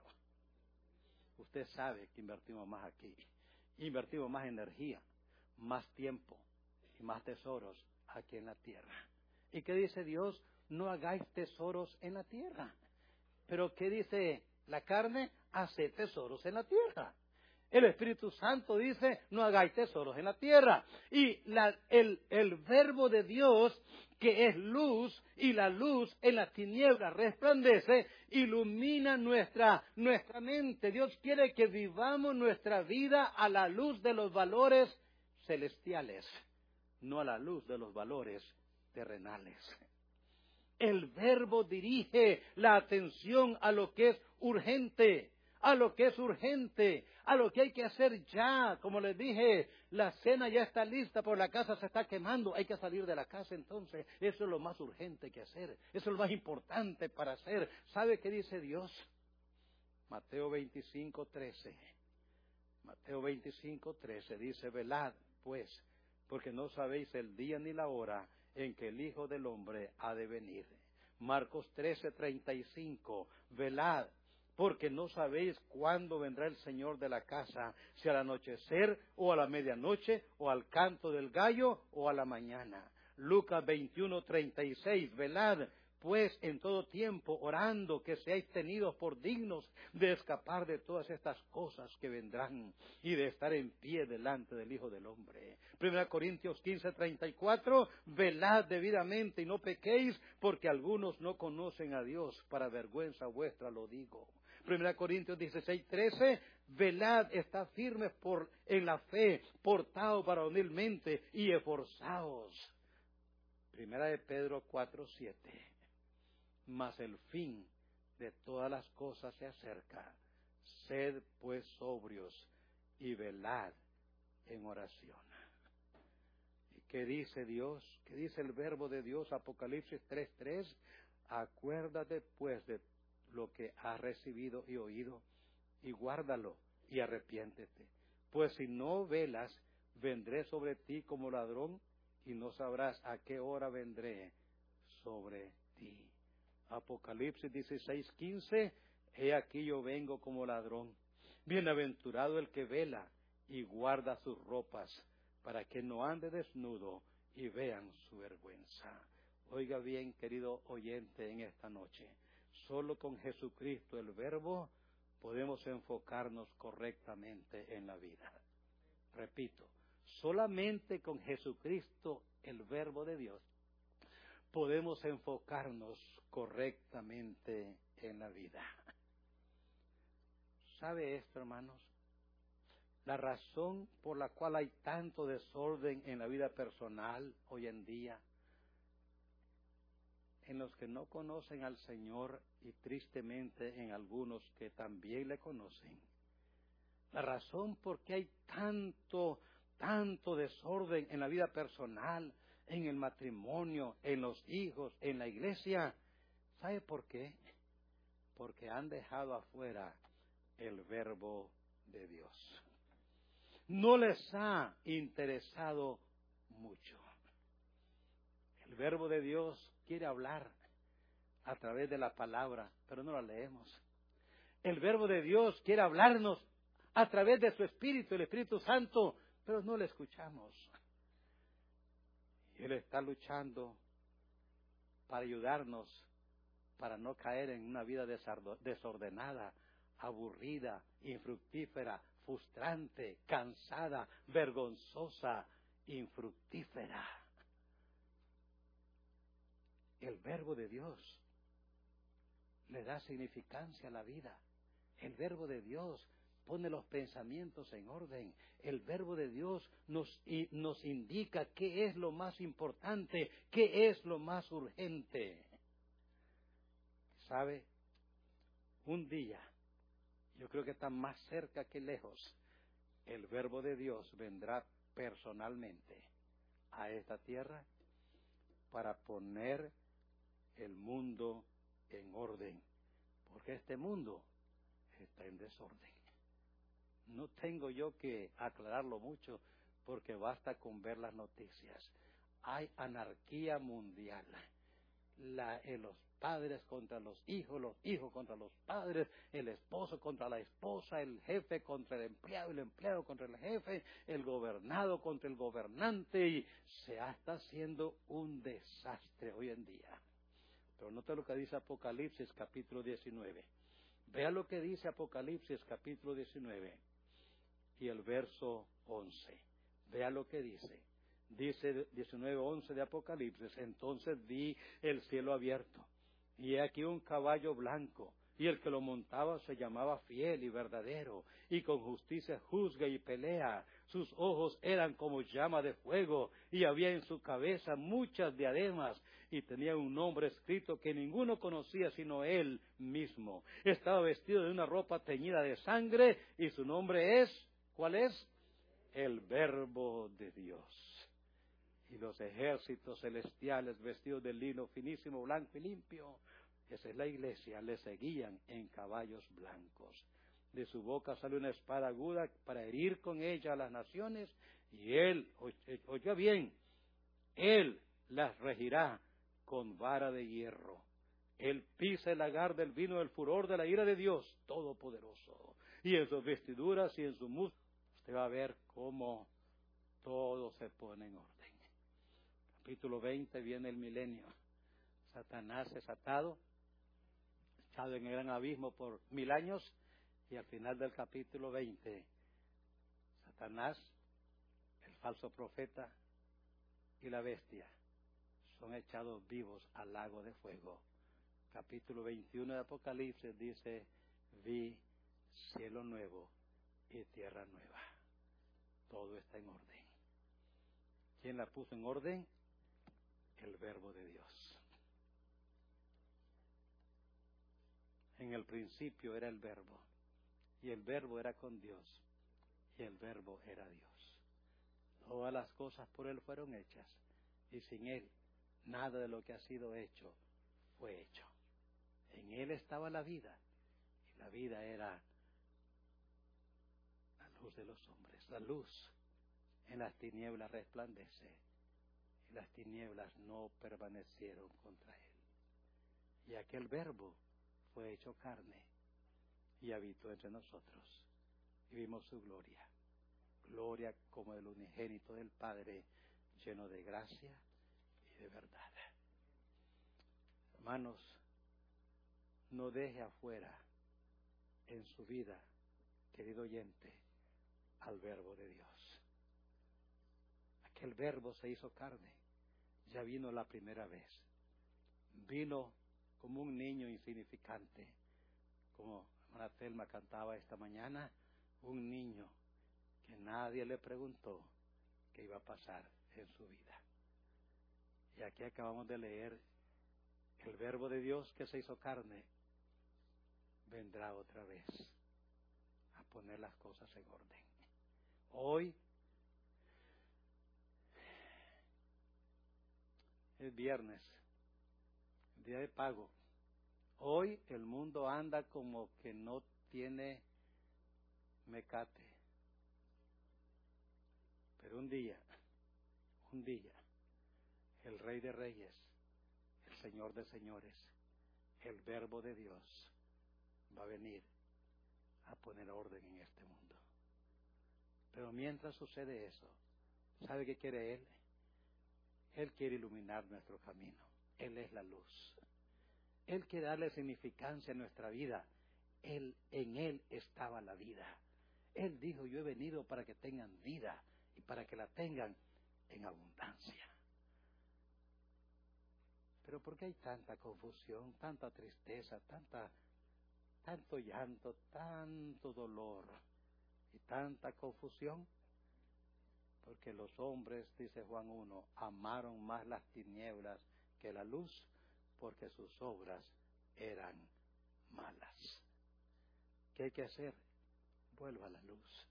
Usted sabe que invertimos más aquí. Invertimos más energía, más tiempo y más tesoros aquí en la tierra. ¿Y qué dice Dios? No hagáis tesoros en la tierra. ¿Pero qué dice la carne? Haced tesoros en la tierra. El Espíritu Santo dice, no hagáis tesoros en la tierra. Y el verbo de Dios, que es luz, y la luz en la tiniebla resplandece, ilumina nuestra mente. Dios quiere que vivamos nuestra vida a la luz de los valores celestiales, no a la luz de los valores terrenales. El verbo dirige la atención a lo que es urgente, a lo que es urgente, a lo que hay que hacer ya. Como les dije, la cena ya está lista, pero la casa se está quemando. Hay que salir de la casa entonces. Eso es lo más urgente que hacer. Eso es lo más importante para hacer. ¿Sabe qué dice Dios? Mateo 25:13. Mateo 25:13 dice, velad pues, porque no sabéis el día ni la hora en que el Hijo del Hombre ha de venir. Marcos 13:35, velad, porque no sabéis cuándo vendrá el Señor de la casa, si al anochecer, o a la medianoche, o al canto del gallo, o a la mañana. Lucas 21:36, velad, pues en todo tiempo orando que seáis tenidos por dignos de escapar de todas estas cosas que vendrán y de estar en pie delante del Hijo del Hombre. 1 Corintios 15:34, velad debidamente y no pequéis, porque algunos no conocen a Dios, para vergüenza vuestra lo digo. 1 Corintios 16:13, velad, estad firmes en la fe, portaos varonilmente y esforzaos. 1 de Pedro 4:7, mas el fin de todas las cosas se acerca. Sed pues sobrios y velad en oración. ¿Y qué dice Dios? ¿Qué dice el verbo de Dios? Apocalipsis 3:3, acuérdate pues de lo que has recibido y oído, y guárdalo y arrepiéntete. Pues si no velas, vendré sobre ti como ladrón, y no sabrás a qué hora vendré sobre ti. Apocalipsis 16:15, he aquí yo vengo como ladrón. Bienaventurado el que vela y guarda sus ropas, para que no ande desnudo y vean su vergüenza. Oiga bien, querido oyente, en esta noche, solo con Jesucristo el Verbo podemos enfocarnos correctamente en la vida. Repito, Solamente con Jesucristo, el Verbo de Dios, podemos enfocarnos correctamente en la vida. ¿Sabe esto, hermanos? La razón por la cual hay tanto desorden en la vida personal hoy en día, en los que no conocen al Señor y tristemente en algunos que también le conocen. La razón por qué hay tanto desorden en la vida personal, en el matrimonio, en los hijos, en la iglesia, ¿sabe por qué? Porque han dejado afuera el Verbo de Dios. No les ha interesado mucho. El Verbo de Dios quiere hablar a través de la palabra, pero no la leemos. El Verbo de Dios quiere hablarnos a través de su Espíritu, el Espíritu Santo, pero no le escuchamos. Y Él está luchando para ayudarnos, para no caer en una vida desordenada, aburrida, infructífera, frustrante, cansada, vergonzosa, infructífera. El Verbo de Dios le da significancia a la vida. El Verbo de Dios pone los pensamientos en orden. El Verbo de Dios nos indica qué es lo más importante, qué es lo más urgente. ¿Sabe? Un día, yo creo que está más cerca que lejos, el Verbo de Dios vendrá personalmente a esta tierra para poner el mundo en orden, porque este mundo está en desorden. No tengo yo que aclararlo mucho, porque basta con ver las noticias. Hay anarquía mundial. Los padres contra los hijos contra los padres, el esposo contra la esposa, el jefe contra el empleado contra el jefe, el gobernado contra el gobernante, y se está haciendo un desastre hoy en día. Pero nota lo que dice Apocalipsis capítulo 19. Vea lo que dice Apocalipsis capítulo 19 y el verso 11. Vea lo que dice. Dice 19:11 de Apocalipsis: entonces vi el cielo abierto, y he aquí un caballo blanco, y el que lo montaba se llamaba Fiel y Verdadero, y con justicia juzga y pelea. Sus ojos eran como llama de fuego, y había en su cabeza muchas diademas, y tenía un nombre escrito que ninguno conocía sino él mismo. Estaba vestido de una ropa teñida de sangre, y su nombre es, ¿cuál es? El Verbo de Dios. Y los ejércitos celestiales vestidos de lino finísimo, blanco y limpio, esa es la iglesia, le seguían en caballos blancos. De su boca sale una espada aguda para herir con ella a las naciones, y él, oiga bien, él las regirá con vara de hierro. Él pisa el lagar del vino del furor de la ira de Dios Todopoderoso. Y en sus vestiduras y en su muslo, usted va a ver cómo todo se pone en orden. Capítulo 20 viene el milenio. Satanás es atado, echado en el gran abismo por 1000 años, y al final del capítulo 20, Satanás, el falso profeta y la bestia son echados vivos al lago de fuego. Capítulo 21 de Apocalipsis dice: vi cielo nuevo y tierra nueva. Todo está en orden. ¿Quién la puso en orden? El Verbo de Dios. En el principio era el Verbo, y el Verbo era con Dios, y el Verbo era Dios. Todas las cosas por Él fueron hechas, y sin Él nada de lo que ha sido hecho fue hecho. En Él estaba la vida, y la vida era la luz de los hombres. La luz en las tinieblas resplandece, y las tinieblas no permanecieron contra Él. Y aquel Verbo fue hecho carne y habitó entre nosotros, y vimos su gloria, gloria como del unigénito del Padre, lleno de gracia y de verdad. Hermanos, no deje afuera en su vida, querido oyente, al Verbo de Dios. que el Verbo se hizo carne. Ya vino la primera vez. Vino como un niño insignificante, como hermana Telma cantaba esta mañana, un niño que nadie le preguntó qué iba a pasar en su vida. Y aquí acabamos de leer, el Verbo de Dios que se hizo carne vendrá otra vez a poner las cosas en orden. Hoy es viernes, día de pago. Hoy el mundo anda como que no tiene mecate. Pero un día, el Rey de Reyes, el Señor de Señores, el Verbo de Dios va a venir a poner orden en este mundo. Pero mientras sucede eso, ¿sabe qué quiere Él? Él quiere iluminar nuestro camino. Él es la luz. Él quiere darle significancia a nuestra vida. En Él estaba la vida. Él dijo, yo he venido para que tengan vida y para que la tengan en abundancia. Pero ¿por qué hay tanta confusión, tanta tristeza, tanto llanto, tanto dolor y tanta confusión? Porque los hombres, dice Juan 1, amaron más las tinieblas que la luz, porque sus obras eran malas. ¿Qué hay que hacer? Vuelva a la luz.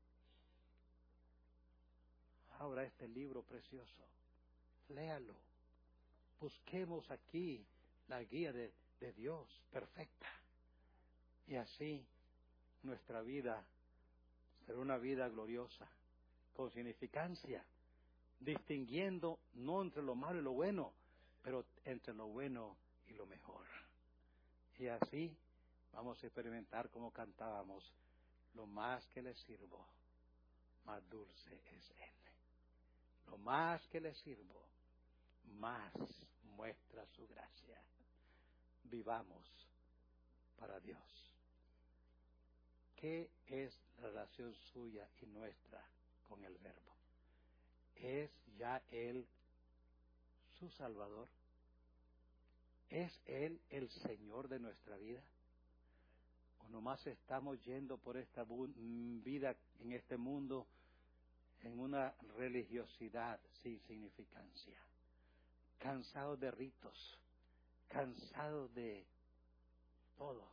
Ahora este libro precioso, léalo. Busquemos aquí la guía de Dios perfecta. Y así nuestra vida será una vida gloriosa, con significancia, distinguiendo no entre lo malo y lo bueno, pero entre lo bueno y lo mejor. Y así vamos a experimentar como cantábamos, lo más que le sirvo, más dulce es Él. Lo más que le sirvo, más muestra su gracia. Vivamos para Dios. ¿Qué es la relación suya y nuestra con el Verbo? ¿Es ya Él su Salvador? ¿Es Él el Señor de nuestra vida? ¿O nomás estamos yendo por esta vida en este mundo en una religiosidad sin significancia? Cansados de ritos, cansados de todo,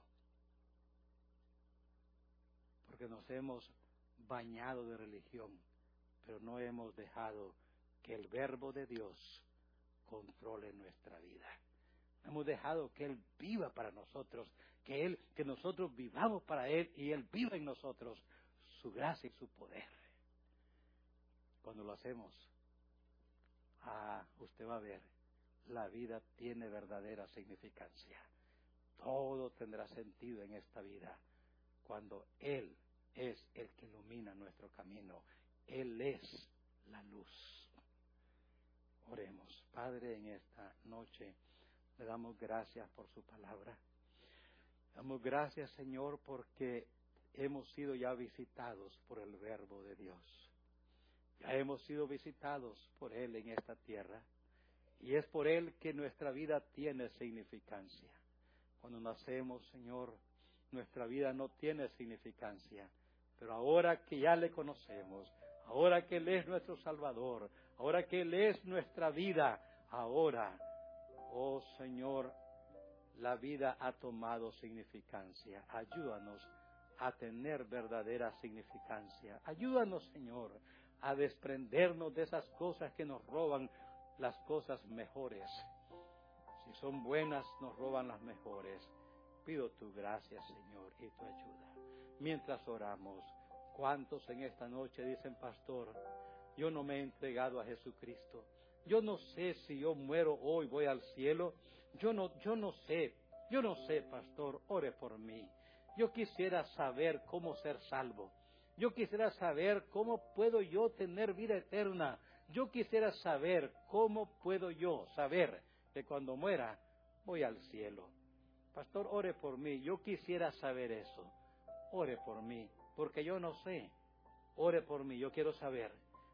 porque nos hemos bañado de religión, pero no hemos dejado que el Verbo de Dios controle nuestra vida. Hemos dejado que Él viva para nosotros, que nosotros vivamos para Él y Él viva en nosotros su gracia y su poder. Cuando lo hacemos, usted va a ver, la vida tiene verdadera significancia. Todo tendrá sentido en esta vida cuando Él es el que ilumina nuestro camino. Él es la luz. Oremos. Padre, en esta noche le damos gracias por su palabra. Damos gracias, Señor, porque hemos sido ya visitados por el Verbo de Dios. Ya hemos sido visitados por Él en esta tierra. Y es por Él que nuestra vida tiene significancia. Cuando nacemos, Señor, nuestra vida no tiene significancia. Pero ahora que ya le conocemos, ahora que Él es nuestro Salvador, ahora que Él es nuestra vida, ahora, oh Señor, la vida ha tomado significancia. Ayúdanos a tener verdadera significancia. Ayúdanos, Señor, a desprendernos de esas cosas que nos roban las cosas mejores. Si son buenas, nos roban las mejores. Pido tu gracia, Señor, y tu ayuda. Mientras oramos, ¿cuántos en esta noche dicen, pastor, yo no me he entregado a Jesucristo? Yo no sé si yo muero hoy, voy al cielo. Yo no sé, pastor, ore por mí. Yo quisiera saber cómo ser salvo. Yo quisiera saber cómo puedo yo tener vida eterna. Yo quisiera saber cómo puedo yo saber que cuando muera voy al cielo. Pastor, ore por mí. Yo quisiera saber eso. Ore por mí, porque yo no sé. Ore por mí, yo quiero saber.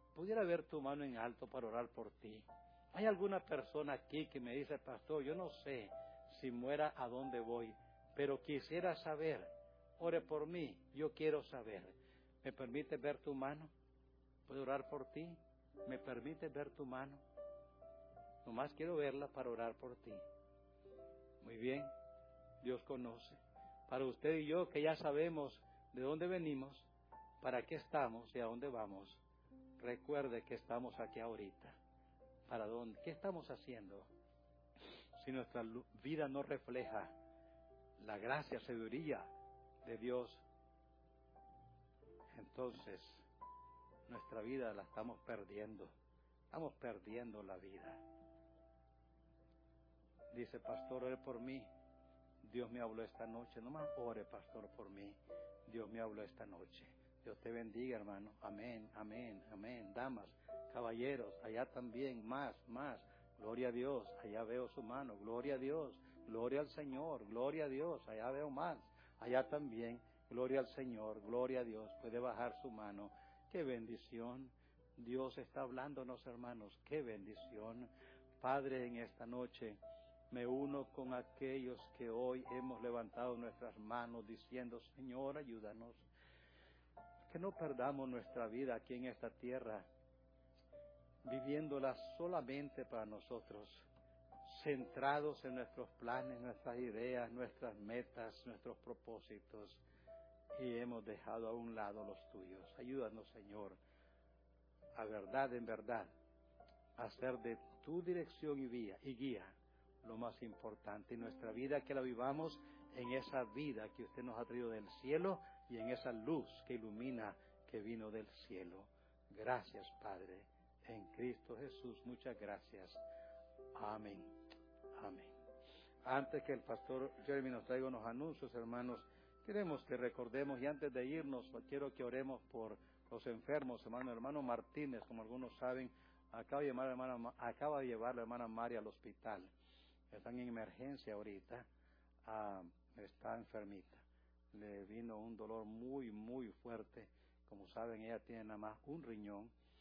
pudiera ver tu mano en alto para orar por ti. ¿Hay alguna persona aquí que me dice, pastor, yo no sé si muera a dónde voy, pero quisiera saber? Ore por mí, yo quiero saber. ¿Me permite ver tu mano? ¿Puedo orar por ti? ¿Me permite ver tu mano? Nomás quiero verla para orar por ti. Muy bien, Dios conoce. Para usted y yo, que ya sabemos de dónde venimos, para qué estamos y a dónde vamos, recuerde que estamos aquí ahorita. ¿Para dónde? ¿Qué estamos haciendo? Si nuestra vida no refleja la gracia, sabiduría de Dios, entonces nuestra vida la estamos perdiendo. Estamos perdiendo la vida. Dice, pastor, ore por mí. Dios me habló esta noche. Nomás ore, pastor, por mí. Dios me habló esta noche. Dios te bendiga, hermano. Amén, amén, amén. Damas, caballeros, allá también, más. Gloria a Dios, allá veo su mano. Gloria a Dios, gloria al Señor, gloria a Dios, allá veo más. Allá también, gloria al Señor, gloria a Dios. Puede bajar su mano. Qué bendición. Dios está hablándonos, hermanos. Qué bendición. Padre, en esta noche me uno con aquellos que hoy hemos levantado nuestras manos diciendo, Señor, ayúdanos. Que no perdamos nuestra vida aquí en esta tierra, viviéndola solamente para nosotros, centrados en nuestros planes, nuestras ideas, nuestras metas, nuestros propósitos, y hemos dejado a un lado los tuyos. Ayúdanos, Señor, a verdad, en verdad, a hacer de tu dirección y guía lo más importante en nuestra vida, que la vivamos en esa vida que usted nos ha traído del cielo y en esa luz que ilumina, que vino del cielo. Gracias, Padre, en Cristo Jesús, muchas gracias. Amén, amén. Antes que el pastor Jeremy nos traiga unos anuncios, hermanos, queremos que recordemos, y antes de irnos, quiero que oremos por los enfermos, hermano Martínez, como algunos saben, acaba de llevar la hermana María al hospital. Están en emergencia ahorita, está enfermita. Le vino un dolor muy, muy fuerte. Como saben, ella tiene nada más un riñón